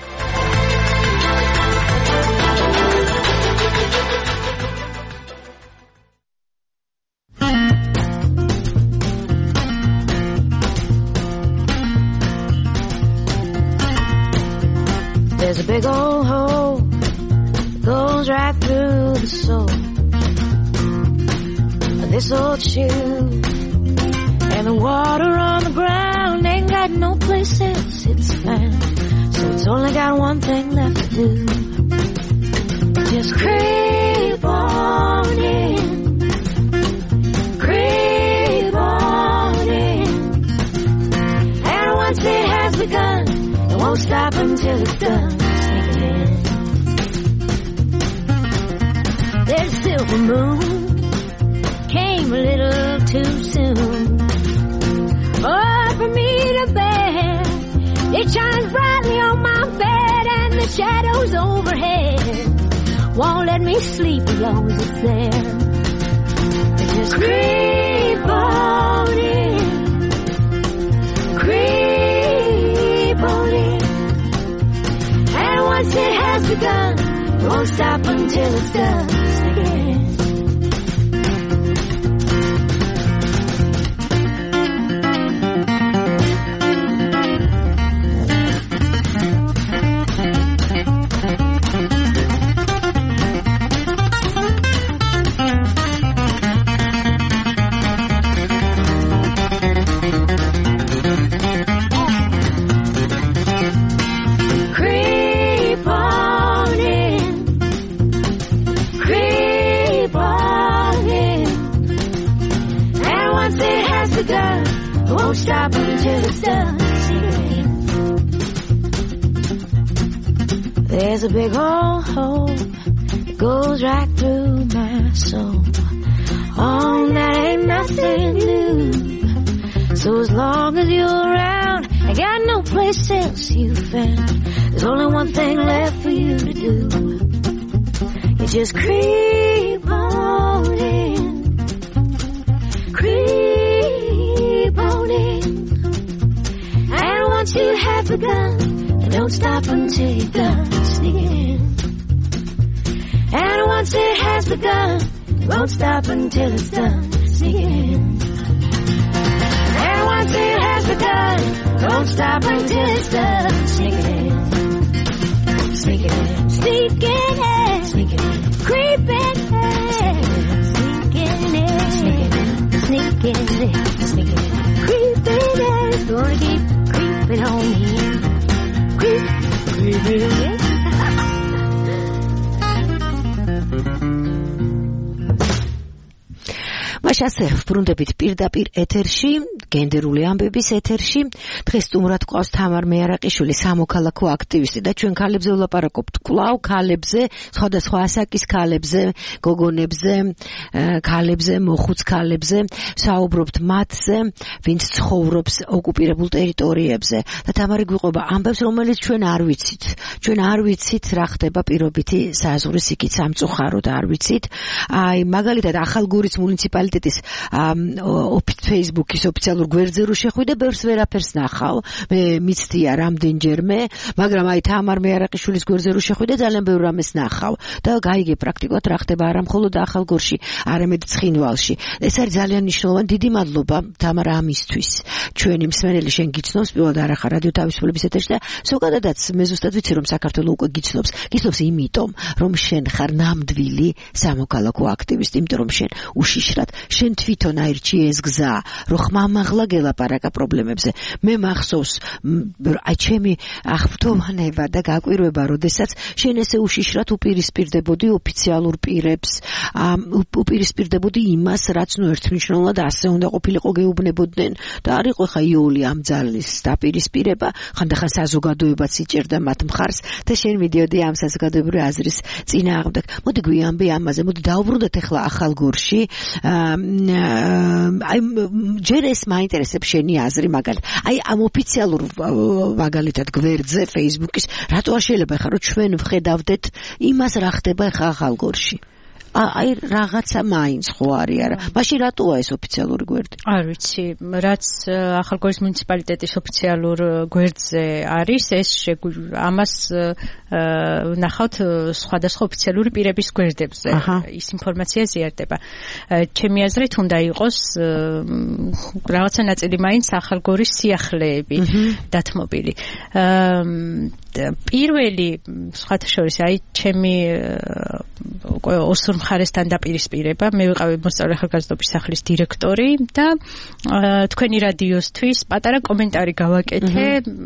There's a big old hole goes right through the soul of this old shoe, and the water on the ground ain't got no place else it's found, so it's only got one thing left to do. Just creep on in, creep on in, and once it has begun, it won't stop until it's done. Sneaking in. There's a silver moon, came a little too soon. Oh, for me to bear, it shines brightly on my bed, and the shadows overhead won't let me sleep as long as it's there. Just creep on in, creep on in, and once it has begun, it won't stop until it's done. Sneak it in. Won't stop until it's done. There's a big old hole that goes right through my soul. Oh, that ain't nothing new. So as long as you're around, I got no place else you found. There's only one thing left for you to do. You just creep on in, creep on in. And once you have begun, don't stop until you're done sneaking in. And once it has begun, won't stop until it's done sneaking in. And once it has begun, don't stop until it's done sneaking in. Sneaking in. Sneaking in. Sneaking in. Creeping in. Sneaking in. Sneaking in. Sneaking in. Sneaking in. Creeping in. Gonna keep creeping on in. Creep. Creeping in. მაშასე ბრუნდებით პირდაპირ ეთერში, გენდერული ამბების ეთერში. დღეს სტუმრად გვყავს თამარ მეარაყიშვილი, სამოქალაქო აქტივისტი და ჩვენ ქალებზე ვლაპარაკობთ კვლავ ქალებზე, სხვადასხვა ასაკის ქალებზე, გოგონებზე, ქალებზე, მოხუც ქალებზე, საუბრობთ მათზე, ვინც ცხოვრობს ოკუპირებულ ტერიტორიებზე და თამარი გვიყვება ამბებს, რომელიც ჩვენ არ ვიცით. ჩვენ არ ვიცით რა ხდება პირობითი საზღვრის იქით სამწუხაროდ არ ვიცით. აი მაგალითად ახალგორის მუნიციპალიტეტი Facebook-ის ოფიციალურ გვერდზე რო შეხვიდე, ბევრს ვერაფერს ნახავ. მე მიცდია რამდენჯერმე, მაგრამ აი თამარ მეარაყიშვილის გვერდზე რო შეხვიდე, ძალიან ბევრ რამეს ნახავ და გაიგე პრაქტიკულად რა ხდება არა მხოლოდ ახალგორში, არამედ ცხინვალში. ეს არის ძალიან მნიშვნელოვანი. დიდი მადლობა თამარ ამისთვის. ჩვენი მსმენელი შენ გიცნობს, პირველად არ ახარ რადიო თავისუფლების ეთერში და ზოგადადაც მე ზუსტად ვიცი რომ საქართველოს უკვე გიცნობს. გიცნობს იმიტომ, რომ შენ ხარ ნამდვილი სამოქალაქო აქტივისტი, იმიტომ რომ შენ უშიშრად შენ თვითონ აირჩიე ეს გზა, რომ ხმამაღლა გელაპარაკა პრობლემებზე. მე მახსოვს აი ჩემი აღფრთოვანება და გაკვირვება, როდესაც შენ ესე უშიშრად უპირისპირდებოდი ოფიციალურ პირებს, უპირისპირდებოდი იმას, რაც ნუ ერთმნიშვნელოვნად ასე უნდა ყოფილიყო გეუბნებოდნენ და არ იყო ხა იოლი ამ ძალის დაპირისპირება, ხანდახან საზოგადოებაც იჭერდა მათ მხარს და შენ მიდიოდი ამ საზოგადოებრივი აზრის წინააღმდეგ. მოდი გვიანბე ამაზე, მოდი დავბრუნდეთ ახლა ახალგორში. აი ჯერ ეს მაინტერესებს შენი აზრი მაგალითად. აი ამ ოფიციალურ მაგალითად გვერდზე Facebook-ის რატო არ შეიძლება ხა რომ ჩვენ ვხედავდეთ იმას რა ხდება ხა ახალგორში? აი რაღაცა მაინც ხო არის არა. მაშინ რატოა ეს ოფიციალური გვერდი? არ ვიცი, რაც ახალგორის მუნიციპალიტეტის ოფიციალურ გვერდზე არის, ეს ამას ნახავთ სხვადასხვა ოფიციალური პირების გვერდებზე. ის ინფორმაცია ზიარდება. ჩემი აზრით უნდა იყოს რაღაცა ნაწილი მაინც ახალგორის სიახლეები დათმობილი. პირველი სხვათა შორის აი ჩემი ოსურ მხარესთან დაპირისპირება, მე ვიყავი მოსწავლე ახალგაზრდობის სახლის დირექტორი და თქვენი რადიოსთვის პატარა კომენტარი გავაკეთე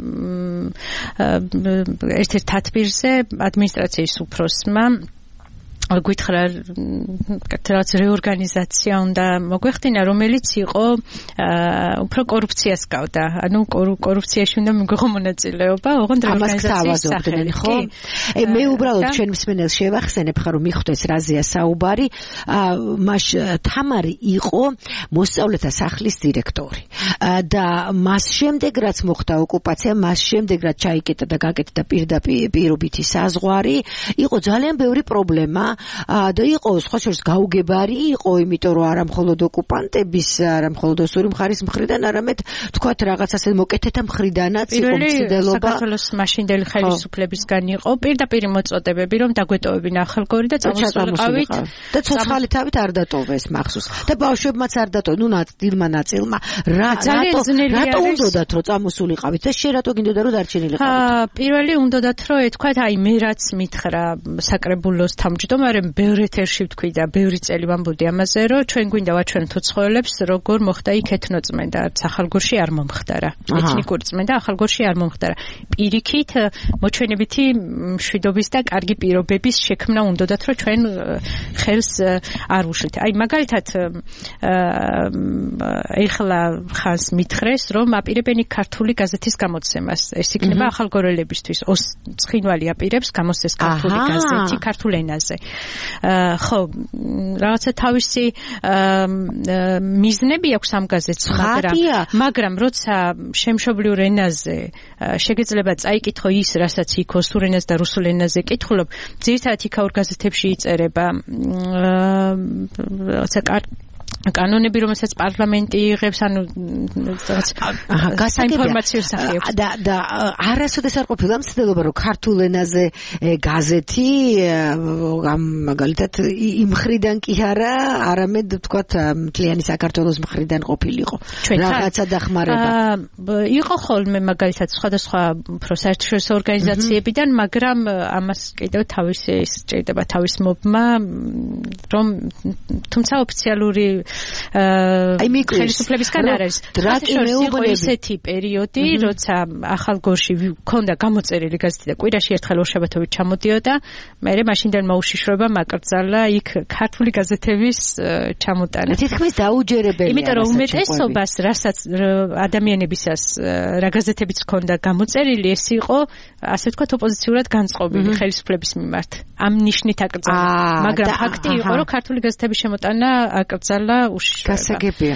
ერთ-ერთ თათბირზე ადმინისტრაციის უფროსმა გვითხრა რაღაც რეორგანიზაცია უნდა მოგვეხდინა, რომელიც იყო უფრო კორუფციას გავდა. ანუ კორუფციაში უნდა მიგვიღო მონაწილეობა, ოღონდ რეორგანიზაციის სახელი, ხო? ე მე უბრალოდ ჩვენ მსმენელს შევახსენებ ხარ რომ მიხვდეს რაზეა საუბარი. მას თამარი იყო მოსწავლეთა სახლის დირექტორი. და მას შემდეგ რაც მოხდა ოკუპაცია, მას შემდეგ რაც ჩაიკეტა და გაკეთდა პირდაპირ პირობითი საზღვარი, იყო ძალიან ბევრი პრობლემა. და იყო სხვა შორის გაუგებარი იყო, იმიტომ რომ არა მხოლოდ ოკუპანტების, არა მხოლოდ ოსური მხარის მხრიდან, არამედ თქვათ რაღაც ასე მოკეთეთა მხრიდანაც იყო მცდელობა. საქართველოს მაშინდელი ხელისუფლებისგან იყო პირდაპირ მოწოდებები, რომ დაგვეტოვებინა ახალგორი და წამოსულიყავით და ცოცხალი თავით არ დატოვეს მახსოვს. და ბავშვებმაც არ დატოვეს, ნუ ნაწილმა ნაწილმა. რა რატო რატო უნდათ რომ წამოსულიყავით და შენ რატო გინდოდა რომ დარჩენილიყავით? პირველი უნდათ რომ ეთქვათ, აი მე რაც მითხრა საკრებულოს თავმჯდომარე ვარ ბევრი ეთერში ვთქვი და ბევრი წელი ვამბობდი ამაზე, რომ ჩვენ გვინდა ვაჩვენოთ უცხოელებს, როგორ მოხდა იქ ეთნოწმენდა, არც ახალგორში არ მომხდარა. ეთნიკური წმენდა ახალგორში არ მომხდარა. პირიქით მოჩვენებითი მშვიდობის და კარგი პირობების შექმნა უნდათ, რომ ჩვენ ხელს არ უშლით. აი მაგალითად ეხლა ხანს მითხრეს, რომ აპირებენ ქართული გაზეთის გამოცემას. ეს იქნება ახალგორელებისთვის. ცხინვალი აპირებს გამოსცეს ქართული გაზეთი ქართულ ენაზე. ხო, რაღაცა თავისი მიზნები აქვს ამ გაზეთს, მაგრამ მაგრამ როცა შემშობლიურ ენაზე შეგეძლება წაიკითხო ის, რასაც იქ ოსურ ენაზე და რუსულ ენაზე კითხულობ, ძირითადად იქაურ გაზეთებში იწერება რაღაცა კანონები, რომელსაც პარლამენტი იღებს, ანუ საინფორმაციო სახეებს. და და არასოდეს არ ყოფილა მცდელობა, რომ ქართულ ენაზე გაზეთი მაგალითად იმ მხრიდან კი არა, არამედ ვთქვათ მთლიანი საქართველოს მხრიდან ყოფილიყო. რაღაცა დახმარება. იყო ხოლმე მაგალითად სხვადასხვა პროსაერთაშორისო ორგანიზაციებიდან, მაგრამ ამას კიდევ თავისი სჭირდება თავის მობმა, რომ თუმცა ოფიციალური აი ხელისუფლებისგან არ არის. დრაკი მეუბნები ესეთი პერიოდი, როცა ახალგორში მქონდა გამოწერილი გაზეთი და კვირაში ერთხელ ორშაბათობით ჩამოდიოდა, მერე მაშინდელ მოუშიშროება მაკრძალა იქ ქართული გაზეთების ჩამოტანა. თითქმის დაუჯერებელია. იმიტომ რომ უმეტესობას, რასაც ადამიანებისას რა გაზეთებიც ჰქონდა გამოწერილი, ეს იყო ასე ვთქვათ ოპოზიციურად განწყობილი ხელისუფლების მიმართ. ამ ნიშნით აკრძალა. მაგრამ ფაქტი იყო, რომ ქართული გაზეთების შემოტანა აკრძალა გასაგებია.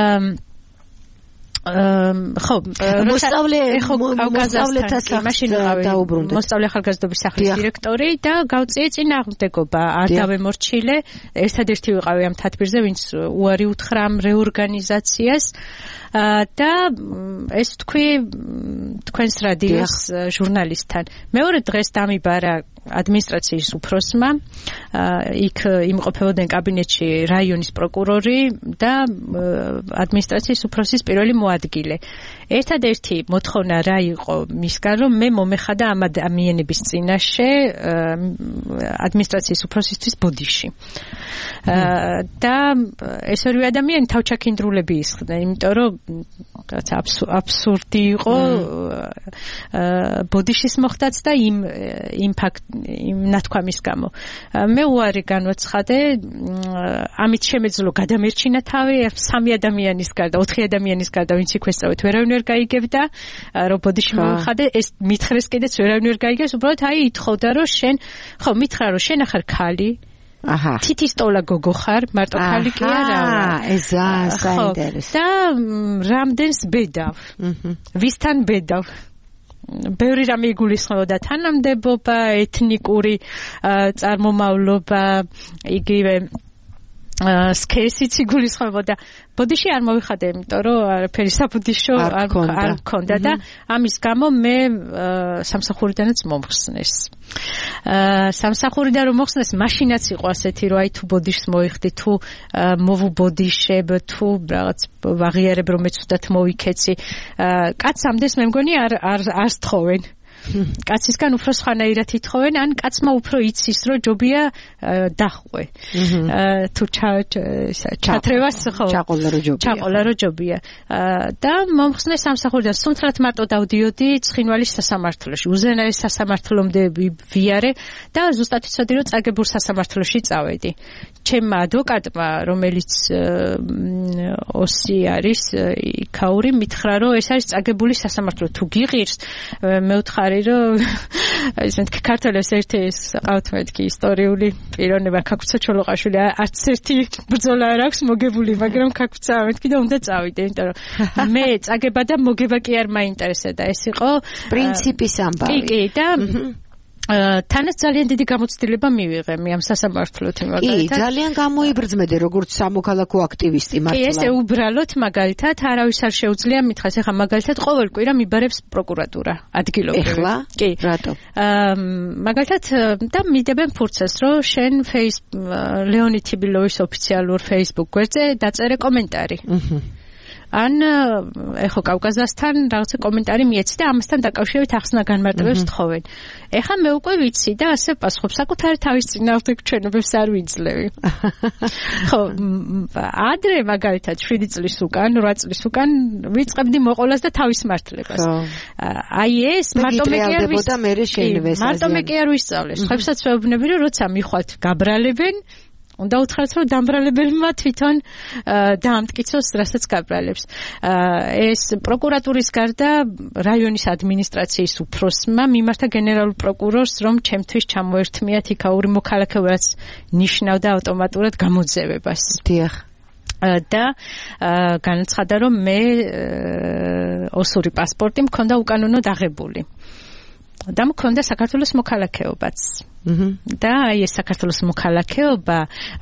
ხო, მოსწავლე მოსწავლეთა მაშინ დაუბრუნდა. მოსწავლე ახალგაზრდობის სახლის დირექტორი და გავწიე წინააღმდეგობა. არ დავემორჩილე. ერთადერთი ვიყავი ამ თათბირზე, ვინც უარი უთხრა ამ რეორგანიზაციას. და ეს თქვი თქვენს რადიოს ჟურნალისტთან. მეორე დღეს დამიბარა ადმინისტრაციის უფროსმა, იქ იმყოფებოდნენ კაბინეტში რაიონის პროკურორი და ადმინისტრაციის უფროსის პირველი მოადგილე. ერთადერთი მოთხოვნა რა იყო მისგან, რომ მე მომეხადა ამ ადამიანების წინაშე ადმინისტრაციის უფროსისთვის ბოდიში. და ეს ორივე ადამიანი თავჩაქინდრულები ისხდნენ, იმიტომ რომ რაც აბსურდი იყო ბოდიშის მოხდაც და იმ იმ ფაქტ იმ ნათქვამის გამო. მე უარი განვაცხადე, ამით შემეძლო გადამერჩინა თავი სამი ადამიანის გარდა, ოთხი ადამიანის გარდა, ვინც იქ ვესწავეთ, ვერავინ ვერ გაიგებდა, რომ ბოდიში მომხადე, ეს მითხრეს კიდეც ვერავინ ვერ გაიგებს, უბრალოდ აი ითხოვდა, რომ შენ, ხო, მითხრა, რომ შენ ახარ ქალი, აჰა. თითის ტოლა გოგო ხარ, მარტო ქალი კი არა. ეს საინტერესო. და რამდენს ბედავ? ვისთან ბედავ? ბევრი რამე იგულისხმებოდა თანამდებობა, ეთნიკური წარმომავლობა, იგივე სქესიც იგულისხმებოდა. ბოდიში არ მოვიხადე, იმიტომ რომ არაფერი საბოდიშო არ მქონდა და ამის გამო მე სამსახურიდანაც მომხსნეს. სამსახურიდან რომ მოხსნეს, მაშინაც იყო ასეთი, რომ აი თუ ბოდიშს მოიხდი, თუ მოვუბოდიშებ, თუ რაღაც ვაღიარებ, რომ მეცუდად მოვიქეცი. კაც ამდენს მე მგონი არ არ არ სთხოვენ. კაცისგან უფრო სხვანაირად ითხოვენ, ან კაცმა უფრო იცის, რომ ჯობია დახვე. თუ ჩათრევას ხო ჩაყოლა რო ჯობია. ჩაყოლა რო ჯობია. და მომხსნეს სამსახურიდან, სუნთრად მარტო დავდიოდი ცხინვალის სასამართლოში. უზენაეს სასამართლომდე ვიარე და ზუსტად ვიცოდი, რომ წაგებურ სასამართლოში წავედი. ჩემმა ადვოკატმა, რომელიც ოსი არის, იქაური, მითხრა, რომ ეს არის წაგებული სასამართლო. თუ გიღირს, მეუთხარი რომ ისეთ ქართველებს ერთი ყავთ მეთქი ისტორიული პიროვნება ქაქუცა ჩოლოყაშვილი არც ერთი ბრძოლა არ აქვს მოგებული, მაგრამ ქაქუცა მეთქი და უნდა წავიდე, იმიტომ რომ მე წაგება და მოგება კი არ მაინტერესებდა. ეს იყო პრინციპის ამბავი. კი, კი და თანაც ძალიან დიდი გამოცდილება მივიღე მე ამ სასამართლოთი მაგალითად. კი, ძალიან გამოიბრძმედე როგორც სამოქალაქო აქტივისტი მართლა. კი, ესე უბრალოდ მაგალითად არავის არ შეუძლია მითხას, ეხლა მაგალითად ყოველ კვირა მიბარებს პროკურატურა ადგილობრივი. ეხლა? კი. რატო? აა მაგალითად და მიდებენ ფურცელს, რომ შენ Facebook ლეონიდ თიბილოვის ოფიციალურ Facebook გვერდზე დაწერე კომენტარი. აჰა. ან ეხო კავკასიასთან რაღაცა კომენტარი მიეცი და ამასთან დაკავშირებით ახსნა განმარტებებს თხოვენ. ეხლა მე უკვე ვიცი და ასე პასუხობ, საკუთარი თავის წინააღმდეგ ჩვენებებს არ ვიძლევი. ხო, ადრე მაგალითად შვიდი წლის უკან, რვა წლის უკან ვიწყებდი მოყოლას და თავის მართლებას. აი ეს მარტო მე კი არ ვისწავლე. მარტო მე კი არ ვისწავლე. სხვებსაც ვეუბნები, რომ როცა მიხვალთ გაბრალებენ უნდა უთხრათ, რომ დამბრალებელმა თვითონ დაამტკიცოს, რასაც გაბრალებს. ეს პროკურატურის გარდა რაიონის ადმინისტრაციის უფროსმა მიმართა გენერალურ პროკურორს, რომ ჩემთვის ჩამოერთმიათ იქაური მოქალაქეობა, რაც ნიშნავდა ავტომატურად გამოძევებას. დიახ. და განაცხადა, რომ მე ოსური პასპორტი მქონდა უკანონოდ აღებული. და მქონდა საქართველოს მოქალაქეობაც. და აი ეს საქართველოს მოქალაქეობა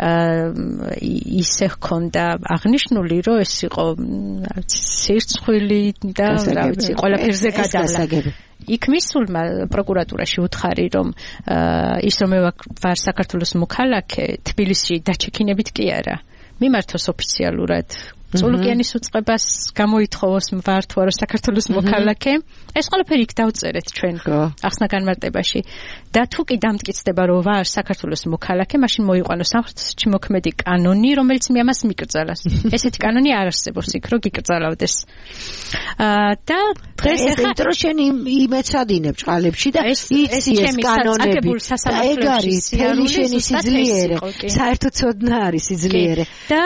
ისე ჰქონდა აღნიშნული, რომ ეს იყო სირცხვილი და რა ვიცი, ყველაფერზე გადავლა. იქ მისულმა პროკურატურაში უთხარი, რომ ის რომ მე ვარ საქართველოს მოქალაქე, თბილისში დაჩექინებით კი არა. მიმართოს ოფიციალურად წულუკიანის უწყებას გამოითხოვოს ვარ თუ არა საქართველოს მოქალაქე. ეს ყველაფერი იქ დავწერეთ ჩვენ ახსნა განმარტებაში. და თუ კი დამტკიცდება, რომ ვარ საქართველოს მოქალაქე, მაშინ მოიყვანოს სამართლში მოქმედი კანონი, რომელიც მე ამას მიკრძალას. ესეთი კანონი არ არსებობს იქ, რომ გიკრძალავდეს. და დღეს ახლა იმიტომ რომ შენ იმეცადინებ ჭყალებში და იცი ეს კანონები. ეგ არის თელი შენი სიძლიერე. საერთოდ ცოდნა არის სიძლიერე. და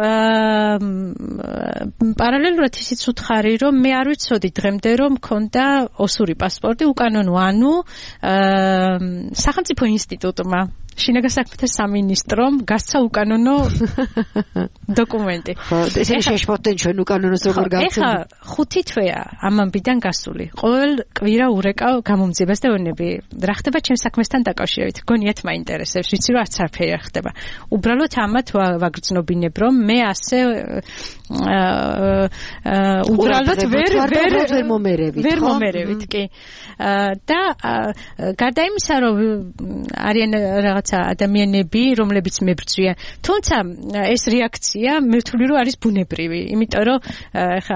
პარალელურად ისიც უთხარი, რომ მე არ ვიცოდი დღემდე, რომ მქონდა ოსური პასპორტი უკანონო, ანუ სახელმწიფო ინსტიტუტმა შინაგან საქმეთა სამინისტრომ გასცა უკანონო დოკუმენტი. ხო, ესე შეშფოთდნენ ჩვენ უკანონოს როგორ გავცემთ. ეხა ხუთი თვეა ამ ამბიდან გასული. ყოველ კვირა ურეკავ გამომძებას და ვენები, რა ხდება ჩემს საქმესთან დაკავშირებით. გონიათ მაინტერესებს, ვიცი რომ არც არაფერი არ ხდება. უბრალოდ ამათ ვაგრძნობინებ, რომ მე ასე უბრალოდ ვერ ვერ მომერევით. ვერ მომერევით, კი. და გარდა იმისა, რომ არიან რაღაცა ადამიანები, რომლებიც მებრძვიან, თუმცა ეს რეაქცია მე ვთვლი, რომ არის ბუნებრივი, იმიტომ რომ ეხა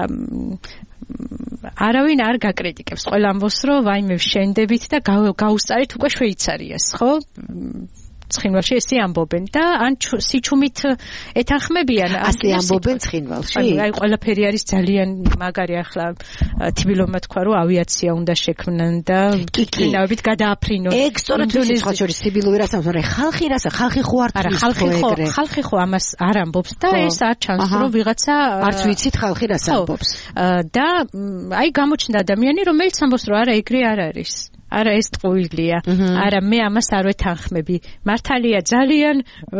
არავინ არ გაკრიტიკებს, ყველა ამბობს, რომ ვაიმე ვშენდებით და გაუსწარით უკვე შვეიცარიას, ხო? ცხინვალში ესე ამბობენ და ან სიჩუმით ეთანხმებიან ასე ამბობენ ცხინვალში. აი ყველაფერი არის ძალიან მაგარი, ახლა თბილოვმა თქვა, რომ ავიაცია უნდა შექმნან და კიკინავებით გადააფრინონ. ეგ სწორედ ის სხვა შორის სიბილოვი რას ამბობს, რა ხალხი რასა, ხალხი ხო არ თვლის ხო ეგრე. ხალხი ხო ამას არ ამბობს და ეს არ ჩანს, რომ ვიღაცა არც ვიცით ხალხი რას ამბობს. და აი გამოჩნდა ადამიანი, რომელიც ამბობს, რომ არა ეგრე არ არის. არა ეს ტყუილია. არა მე ამას არ ვეთანხმები. მართალია ძალიან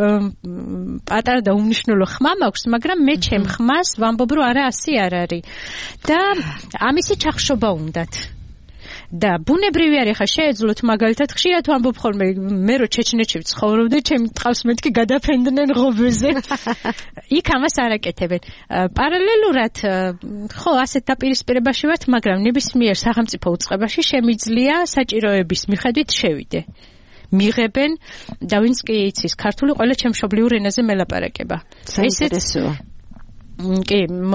პატარა და უმნიშვნელო ხმა მაქვს, მაგრამ მე ჩემ ხმას ვამბობ, რომ არა ასე არ არის. და ამისი ჩახშობა უნდათ. და ბუნებრივი არის, ხა შეეძლოთ მაგალითად ხშირად ვამბობ ხოლმე, მე რო ჩეჩნეთში ვცხოვრობდი, ჩემი ტყავს მეთქი გადაფენდნენ ღობეზე. იქ ამას არ აკეთებენ. პარალელურად ხო ასეთ დაპირისპირებაში ვართ, მაგრამ ნებისმიერ სახელმწიფო უწყებაში შემიძლია საჭიროების მიხედვით შევიდე. მიღებენ და ვინც კი იცის ქართული, ყველა ჩემშობლიურ ენაზე მელაპარაკება. საინტერესოა. კი,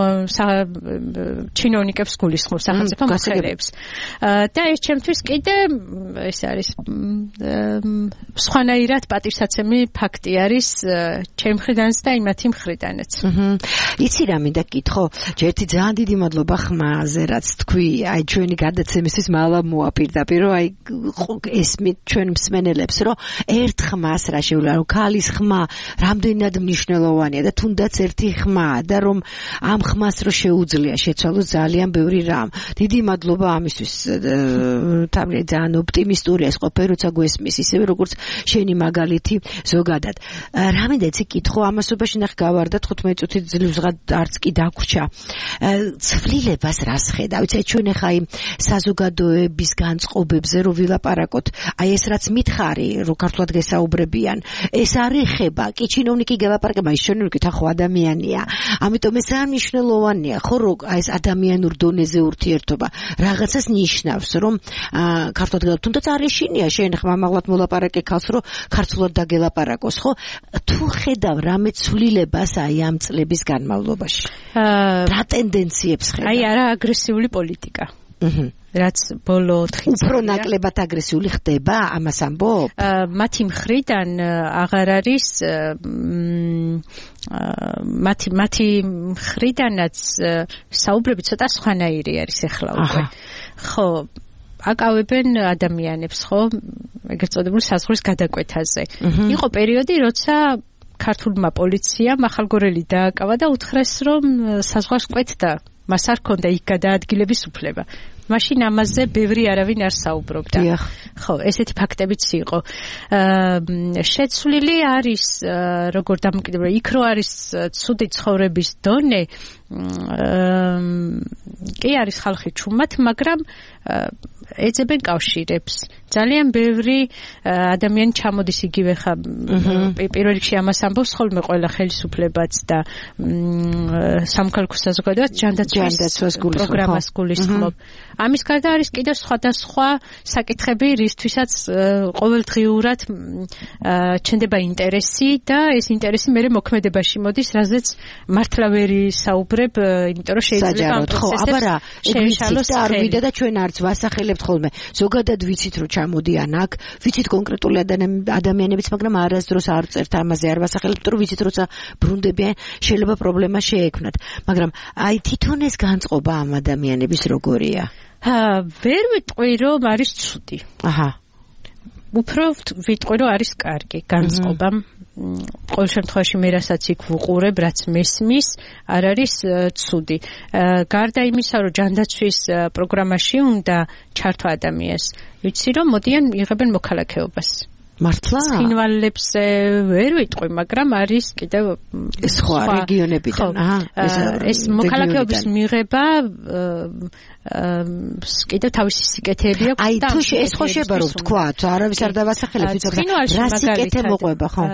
ჩინოვნიკებს გულისხმობს სახელმწიფო მოხელეებს. და ეს ჩემთვის კიდე ეს არის სხვანაირად პატივსაცემი ფაქტი არის ჩემ მხრიდანაც და იმათი მხრიდანაც. იცი რა მინდა გითხო, ერთი ძალიან დიდი მადლობა ხმაზე, რაც თქვი, აი ჩვენი გადაცემისთვის მალა მოაპირდაპირ, რომ აი ესმით ჩვენ მსმენელებს, რომ ერთ ხმას რა შეულა, რომ ქალის ხმა რამდენად მნიშვნელოვანია და თუნდაც ერთი ხმაა და რომ ამ ხმას რო შეუძლია შეცვალოს ძალიან ბევრი რამ. დიდი მადლობა ამისთვის. თამრი ძალიან ოპტიმისტურია ეს ყოფილი, როცა გვესმის, ისევე როგორც შენი მაგალითი ზოგადად. რა მინდა იცი კითხო, ამასობაში ნახე გავარდა თხუთმეტი წუთი ძლივსღად არც კი დაგვრჩა. ცვლილებას რას ხედავ? იცი ჩვენ ახლა იმ საზოგადოების განწყობებზე რო ვილაპარაკოთ, აი ეს რაც მითხარი, რო ქართულად გესაუბრებიან, ეს არ ეხება, კი ჩინოვნიკი გელაპარაკება, ის ჩინოვნიკი თან ხო ადამიანია. ამიტომ ამიტომ ეს არ მნიშვნელოვანია, ხო, რომ აი ეს ადამიანურ დონეზე ურთიერთობა რაღაცას ნიშნავს, რომ ქართულად გელაპარაკო, თუნდაც არ ეშინია შენ ხმამაღლად მოლაპარაკე ქალს, რომ ქართულად დაგელაპარაკოს, ხო? თუ ხედავ რამე ცვლილებას აი ამ წლების განმავლობაში. რა ტენდენციებს ხედავ? აი არა აგრესიული პოლიტიკა. აჰა. რაც ბოლო ოთხი წელი უფრო ნაკლებად აგრესიული ხდება, ამას ამბობ? მათი მხრიდან აღარ არის მათი მათი მხრიდანაც საუბრები ცოტა სხვანაირი არის ახლა უკვე. ხო, აკავებენ ადამიანებს, ხო, ეგრეთ წოდებული საზღვრის გადაკვეთაზე. იყო პერიოდი, როცა ქართულმა პოლიციამ ახალგორელი დააკავა და უთხრეს, რომ საზღვარს კვეთდა, მას არ ჰქონდა იქ გადაადგილების უფლება. მაშინ ამაზე ბევრი არავინ არ საუბრობდა. ხო, ესეთი ფაქტებიც იყო. შეცვლილი არის, როგორ დამოკიდებულა, იქ რო არის ცუდი ცხოვრების დონე, კი არის ხალხი ჩუმად, მაგრამ ეძებენ კავშირებს. ძალიან ბევრი ადამიანი ჩამოდის იგივე ხა პირველ რიგში ამას ამბობს ხოლმე ყველა ხელისუფლებაც და სამოქალაქო საზოგადოება ჯანდაცვის პროგრამას გულისხმობ. ამის გარდა არის კიდევ სხვადასხვა საკითხები, რისთვისაც ყოველდღიურად ჩნდება ინტერესი და ეს ინტერესი მერე მოქმედებაში მოდის, რაზეც მართლა ვერ საუბრებ, იმიტომ რომ შეიძლება ამ პროცესებს შეეშალოს და არ ვიდა და ჩვენ არც ვასახელებთ ხოლმე. ზოგადად ვიცით რომ ჩამოდიან აქ, ვიცით კონკრეტული ადამიანებიც, მაგრამ არასდროს არ წერთ ამაზე, არ ვასახელებთ, რომ ვიცით როცა ბრუნდებიან, შეიძლება პრობლემა შეექმნათ. მაგრამ აი თვითონ ეს განწყობა ამ ადამიანების როგორია? ვერ ვიტყვი რომ არის ცუდი. აჰა. უფრო ვიტყვი რომ არის კარგი განწყობა. ყოველ შემთხვევაში მე რასაც იქ ვუყურებ, რაც მესმის, არ არის ცუდი. გარდა იმისა, რომ ჯანდაცვის პროგრამაში უნდა ჩართვა ადამიანს, ვიცი რომ მოდიან იღებენ მოქალაქეობას. მართლა? ცხინვალებს ვერ ვიტყვი, მაგრამ არის კიდევ სხვა რეგიონებიდან. აჰა, ეს მოქალაქეობის მიღება კიდევ თავისი სიკეთეები აქვს. აი თუ ეს ხო შეება რომ ვთქვათ, არავის არ დავასახელებ, თვითონ რა სიკეთე მოყვება, ხო?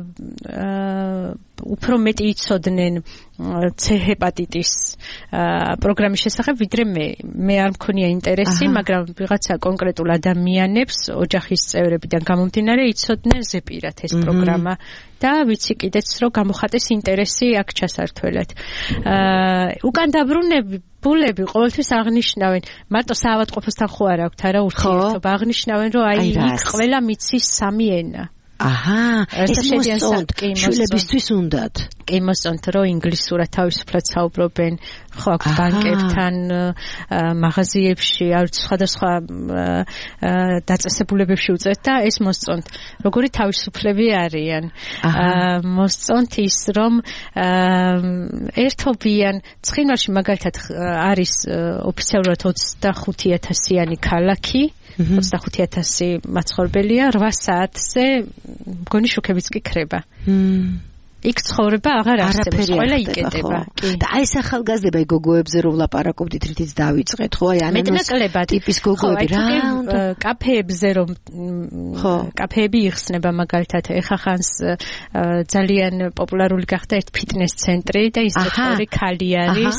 უფრო მეტი იცოდნენ C ჰეპატიტის პროგრამის შესახებ, ვიდრე მე. მე არ მქონია ინტერესი, მაგრამ ვიღაცა კონკრეტულ ადამიანებს, ოჯახის წევრებიდან გამომდინარე, იცოდნენ ზეპირად ეს პროგრამა და ვიცი კიდეც რომ გამოხატეს ინტერესი აქ ჩასართველად. უკან დაბრუნები ბულები ყოველთვის აღნიშნავენ, მარტო საავადმყოფოსთან ხო არ აქვთ არა ურთიერთობა, აღნიშნავენ რომ აი იქ ყველა მიცის სამი ენა. აჰა, ეს მოსწონთ, შვილებისთვის უნდათ. კი მოსწონთ, რომ ინგლისურად თავისუფლად საუბრობენ, ხო აქვს ბანკებთან, მაღაზიებში, არც სხვადასხვა დაწესებულებებში უწევთ და ეს მოსწონთ. როგორი თავისუფლები არიან. მოსწონთ ის, რომ ერთობიან, ცხინვალში მაგალითად არის ოფიციალურად ოცდახუთი ათასიანი ქალაქი, ოცდახუთი ათასი მაცხოვრებელია, რვა საათზე მგონი შუქებიც კი ქრება. იქ ცხოვრება აღარ არსებობს, ყველა იკეტება. და აი ეს ახალგაზრდა გოგოებზე რომ ვლაპარაკობდით, რითიც დავიწყეთ, ხო? აი მეტნაკლებად ტიპის გოგოები რა? კაფეებზე რომ კაფეები იხსნება მაგალითად, ეხა ხანს ძალიან პოპულარული გახდა ერთ ფიტნეს ცენტრი და ის ორი ქალი არის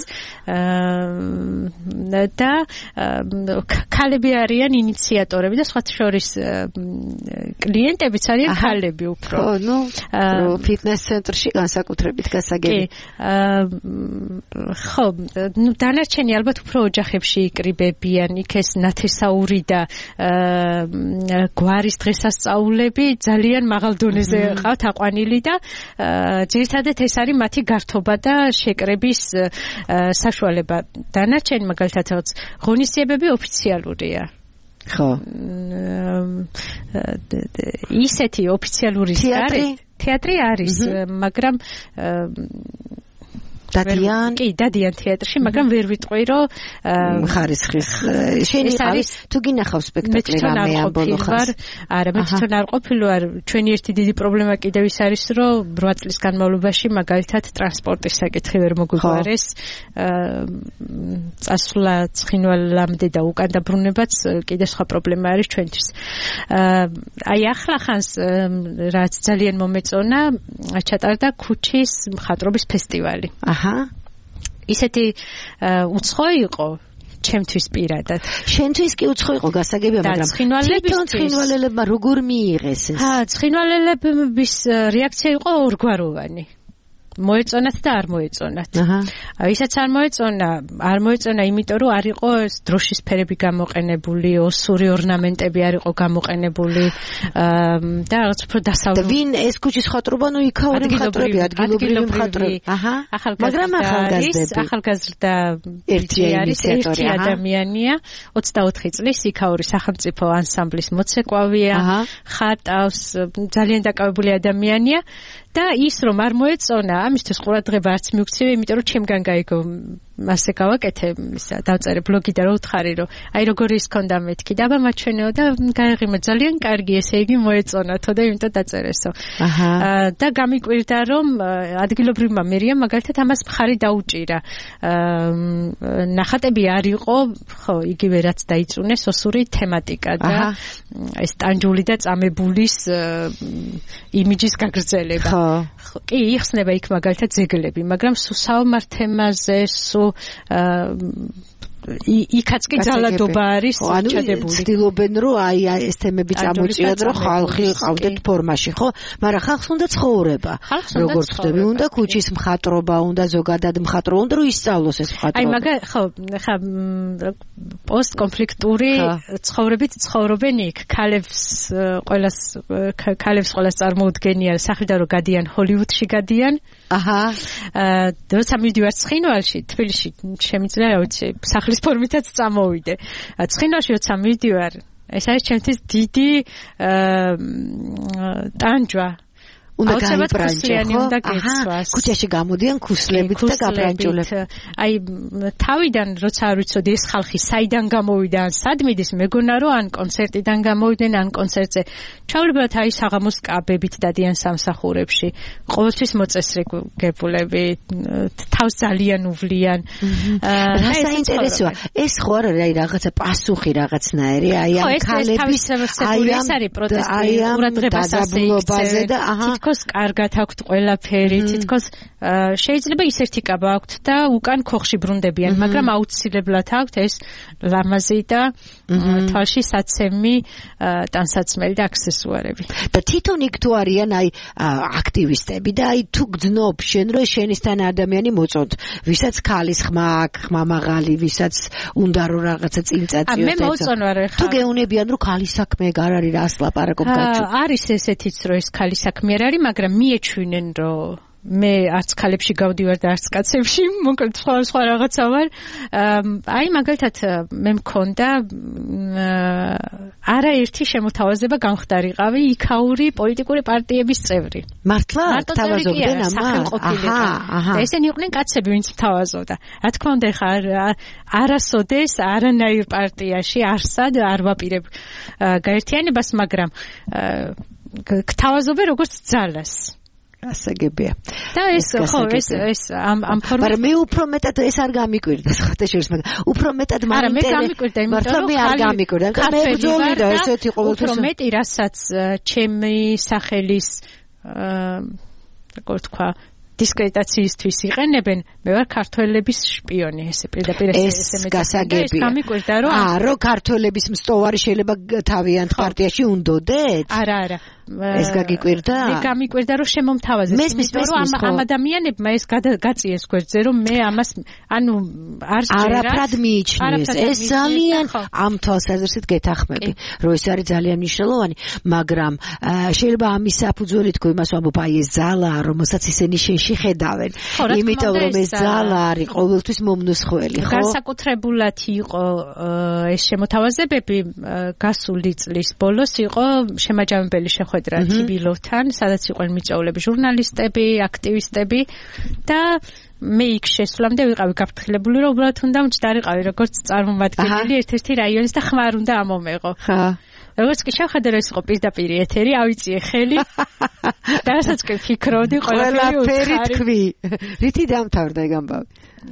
და ქალები არიან ინიციატორები და სხვა შორის კლიენტებიც არიან ქალები უფრო. ხო, ნუ ფიტნეს ცენტრი განსაკუთრებით გასაგები. ხო, ნუ დანარჩენი ალბათ უფრო ოჯახებში იკრიბებიან, იქ ეს ნათესაური და გვარის დღესასწაულები ძალიან მაღალ დონეზე ყავთ აყვანილი და ძირითადად ეს არის მათი გართობა და შეკრების საშუალება. დანარჩენი მაგალითად ღონისძიებები ოფიციალურია. ხო. ისეთი ოფიციალური თეატრი თეატრი არის, მაგრამ დადიან კი დადიან თეატრში, მაგრამ ვერ ვიტყვი რომ ხარისხის შენი არის თუ გინახავს სპექტაკლი რამე ამ ბოლო ხანს. არა, მე თვითონ არ ყოფილი ვარ. ჩვენი ერთი დიდი პრობლემა კიდევ ის არის, რომ რვა წლის განმავლობაში მაგალითად ტრანსპორტის საკითხი ვერ მოგვიგვარეს. წასვლა ცხინვალამდე და უკან დაბრუნებაც კიდევ სხვა პრობლემა არის ჩვენთვის. აი ახლა ხანს რაც ძალიან მომეწონა, ჩატარდა ქუჩის მხატვრობის ფესტივალი. აჰა. ისეთი უცხო იყო ჩემთვის პირადად. შენთვის კი უცხო იყო გასაგებია, მაგრამ თვითონ ცხინვალელებმა როგორ მიიღეს ეს? ჰა, ცხინვალელების რეაქცია იყო ორგვაროვანი. მოეწონათ და არ მოეწონათ. აჰა. ისაც არ მოეწონა, არ მოეწონა, იმიტომ რომ არ იყო დროშის ფერები გამოყენებული, ოსური ორნამენტები არ იყო გამოყენებული და რაღაც უფრო დასავლური. და ვინ ეს ქუჩის მხატვრობა, ნუ იქაური მხატვრები, ადგილობრივი მხატვრები. აჰა. მაგრამ ახალგაზრდები. ახალგაზრდა ერთი არის ერთი ადამიანია, ოცდაოთხი წლის იქაური სახელმწიფო ანსამბლის მოცეკვავია, ხატავს, ძალიან დაკავებული ადამიანია. და ის რომ არ მოეწონა, ამისთვის ყურადღება არც მიუქცია, იმიტომ რომ ჩემგან გაიგო მასე გავაკეთე, ისა დავწერე ბლოგი და რა უთხარი რომ აი როგორი ის ქონდა მეთქი და აბა მაჩვენეო და გაიღიმე ძალიან კარგი, ესე იგი მოეწონათო და იმიტომ დაწერესო. აჰა. და გამიკვირდა რომ ადგილობრივმა მერიამ მაგალითად ამას მხარი დაუჭირა. ნახატები არ იყო, ხო, იგივე რაც დაიწუნეს ოსური თემატიკა და ეს ტანჯული და წამებულის იმიჯის გაგრძელება. კი, იხსნება იქ მაგალითად ძეგლები, მაგრამ სულ საომარ თემაზე, სულ იქაც კი ძალადობა არის ჩადებული. ცდილობენ რომ აი ეს თემები წამოწიოთ, რომ ხალხი ყავდეთ ფორმაში, ხო? მაგრამ ხალხს უნდა ცხოვრება. როგორც ხდები, უნდა ქუჩის მხატვრობა, უნდა ზოგადად მხატვრობა, უნდა რომ ისწავლოს ეს მხატვრობა. აი მაგა ხო, ხა პოსტკონფლიქტური ცხოვრებით ცხოვრობენ იქ. ქალებს ყოველას ქალებს ყოველას წარმოუდგენია სახლიდან რომ გადიან ჰოლივუდში გადიან. აჰა. და როცა მივდივარ ცხინვალში, თბილისში, შემიძლია რა ვიცი, სახლის ფორმითაც წამოვიდე. ცხინვალში როცა მივდივარ, ეს არის ჩემთვის დიდი ტანჯვა. უნდა გაიბრანჯო, ხო? ქუჩაში გამოდიან ქუსლებით და გაბრანჯულებით. აი თავიდან როცა არ ვიცოდი ეს ხალხი საიდან გამოვიდა, ან სად მიდის, მეგონა რომ ან კონცერტიდან გამოვიდნენ, ან კონცერტზე. ჩავლებათ აი საღამოს კაბებით დადიან სამსახურებში. ყოველთვის მოწესრიგებულები, თავს ძალიან უვლიან. რა საინტერესოა, ეს ხო არ არის აი რაღაცა პასუხი რაღაცნაირი, აი ამ ქალების აი ამ ეს არის პროტესტი, ყურადღებას ასე იქცევენ და აჰა თითქოს კარგად აქვთ ყველაფერი, თითქოს შეიძლება ის ერთი კაბა აქვთ და უკან ქოხში ბრუნდებიან, მაგრამ აუცილებლად აქვთ ეს ლამაზი და თვალში საცემი ტანსაცმელი და აქსესუარები. და თვითონ იქ თუ არიან აი აქტივისტები და აი თუ გძნობ შენ რომ შენისთან ადამიანი მოწონთ, ვისაც ხალის ხმა აქვს, ხმა მაღალი, ვისაც უნდა რომ რაღაცა წინწაწიოს. მე მოწონვარ ხა. თუ გეუნებიან რომ ხალის საქმე არ არის რას ლაპარაკობ გაჩვენ. არის ესეთიც რომ ეს ხალის საქმე არ არის, მაგრამ მიეჩვენენ რომ მე არც ქალებში გავდივარ და არც კაცებში, მოკლედ სხვა სხვა რაღაცა ვარ. აი მაგალითად მე მქონდა არაერთი შემოთავაზება გამხდარიყავი იქაური პოლიტიკური პარტიების წევრი. მართლა თავაზობდნენ ამას? აჰა, აჰა. ესენი იყვნენ კაცები, ვინც მთავაზობდა. რა თქმა უნდა, ხა არასოდეს არანაირ პარტიაში არსად არ ვაპირებ გაერთიანებას, მაგრამ გთავაზობენ როგორც ძალას. ასაგებია. და ეს ხო ეს ეს ამ ამ ფორმატ მაგრამ მე უფრო მეტად ეს არ გამიკვირდა ხოთაშორის, მაგრამ უფრო მეტად მაგრამ მე გამიკვირდა, იმიტომ რომ მე არ გამიკვირდა, მაგრამ მე ბძოლი და ესეთი ყოველთვის უფრო მეტი რასაც ჩემი სახელის როგორ თქვა დისკრედიტაციისთვის იყენებენ, მე ვარ ქართველების შპიონი, ესე პირდაპირ ესე მე გასაგებია. ეს გამიკვირდა რომ აა რო ქართველების მსტოვარი შეიძლება თავიანთ პარტიაში უნდოდეთ? არა, არა. ეს გაგიკვირდა? მე გამიკვირდა რომ შემომთავაზეს, იმიტომ რომ ამ ამ ადამიანებმა ეს გაწიეს გვერდზე, რომ მე ამას ანუ არ ჟერას. არაფრად მიიჩნიეს. ეს ძალიან ამ თვალსაზრისით გეთახმები, რომ ეს არის ძალიან მნიშვნელოვანი, მაგრამ შეიძლება ამის საფუძველი თქო იმას ვამბობ, აი ეს ძალა, რომელსაც ისინი შენში ხედავენ. იმიტომ რომ ეს ძალა არის ყოველთვის მომნუსხველი, ხო? განსაკუთრებულად იყო ეს შემოთავაზებები გასული წლის ბოლოს იყო შემაჯამებელი შეხვედრა თბილისთან, სადაც იყვნენ მიწვეულები, ჟურნალისტები, აქტივისტები და მე იქ შესვლამდე ვიყავი გაფრთხილებული, რომ უბრალოდ უნდა მჭდარიყავი, როგორც წარმომადგენელი ერთ-ერთი რაიონის და ხმარ უნდა ამომეღო. ხა. როგორც კი შევხედე რომ ის იყო პირდაპირ ეთერი, ავიწიე ხელი. და რასაც კი ფიქრობდი, ყველაფერი თქვი. რითი დამთავრდა ეგ ამბავი?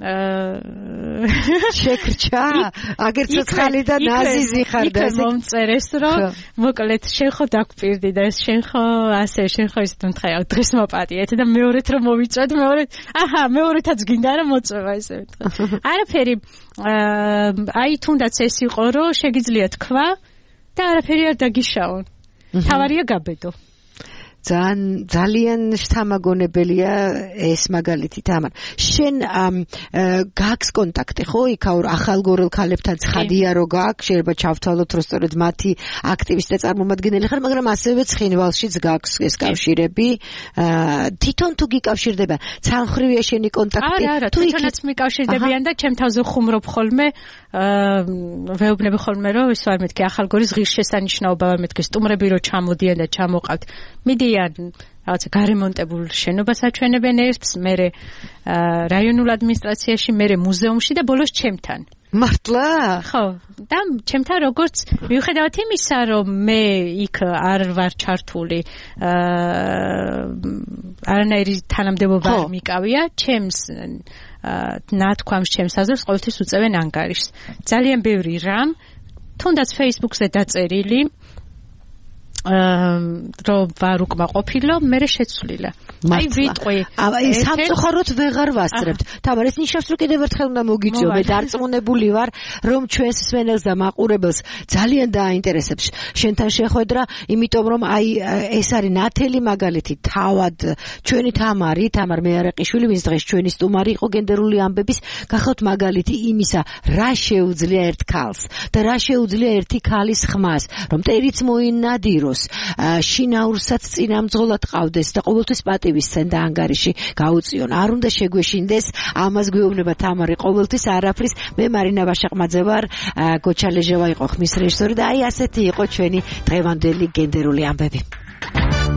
აა შეკრჩა, აგერ ცოცხალი და ნაზიზი ხარ და ეს მომწერეს რომ მოკლედ შენ ხო დაგპირდი და შენ ხო ასე შენ ხო ისე თქვა დღეს მოპატიეთ და მეორეთ რომ მოვიწვედ მეორე აჰა მეორეთაც გინდა რომ მოწვევა ესე ვთქვა. არაფერი აი თუნდაც ეს იყო რომ შეგიძლია თქვა და არაფერი არ დაგიშაონ. თავარია გაბედო. ძალიან ძალიან შთამაგონებელია ეს მაგალითი თამარ. შენ გაქვს კონტაქტი ხო იქ ახალგორელ ქალებთან ცხადია რომ გაქვს, შეიძლება ჩავთვალოთ რომ სწორედ მათი აქტივისტი და წარმომადგენელი ხარ, მაგრამ ასევე ცხინვალშიც გაქვს ეს კავშირები. თვითონ თუ გიკავშირდება, ცალმხრივია შენი კონტაქტი? არა, არა, თვითონაც მიკავშირდებიან და ჩემ თავზე ხუმრობ ხოლმე, ვეუბნები ხოლმე რომ ის არ მეთქი ახალგორის ღირსშესანიშნაობა არ მეთქი სტუმრები რომ ჩამოდიან და ჩამოყავთ. მიდიან რაღაცა გარემონტებულ შენობას აჩვენებენ ერთს, მერე რაიონულ ადმინისტრაციაში, მერე მუზეუმში და ბოლოს ჩემთან. მართლა? ხო, და ჩემთან როგორც მიუხედავად იმისა, რომ მე იქ არ ვარ ჩართული, არანაირი თანამდებობა არ მიკავია, ჩემს ნათქვამს, ჩემს აზრს ყოველთვის უწევენ ანგარიშს. ძალიან ბევრი რამ, თუნდაც Facebook-ზე დაწერილი რომ ვარ უკმაყოფილო, მე შეცვლილა. აი ვიტყვი. აი სამწუხაროდ ვეღარ ვასწრებთ. თამარ, ეს ნიშნავს რომ კიდევ ერთხელ უნდა მოგიწვიო, მე დარწმუნებული ვარ, რომ ჩვენს სვენელს და მაყურებელს ძალიან დააინტერესებს შენთან შეხვედრა, იმიტომ რომ აი ეს არის ნათელი მაგალითი თავად ჩვენი თამარი, თამარ მეარაყიშვილი, ვინც დღეს ჩვენი სტუმარი იყო გენდერული ამბების, გახავთ მაგალითი იმისა, რა შეუძლია ერთ ქალს და რა შეუძლია ერთი ქალის ხმას, რომ ტერიც მოინადირო შინაურსაც წინამძღოლად ყავდეს და ყოველთვის პატივისცენ და ანგარიში გაუწიონ. არ უნდა შეგვეშინდეს, ამას გვეუბნება თამარი ყოველთვის არაფრის. მე მარინა ვაშაყმაძე ვარ, გოჩა ლეჟევა იყო ხმის რეჟისორი და აი ასეთი იყო ჩვენი დღევანდელი გენდერული ამბები.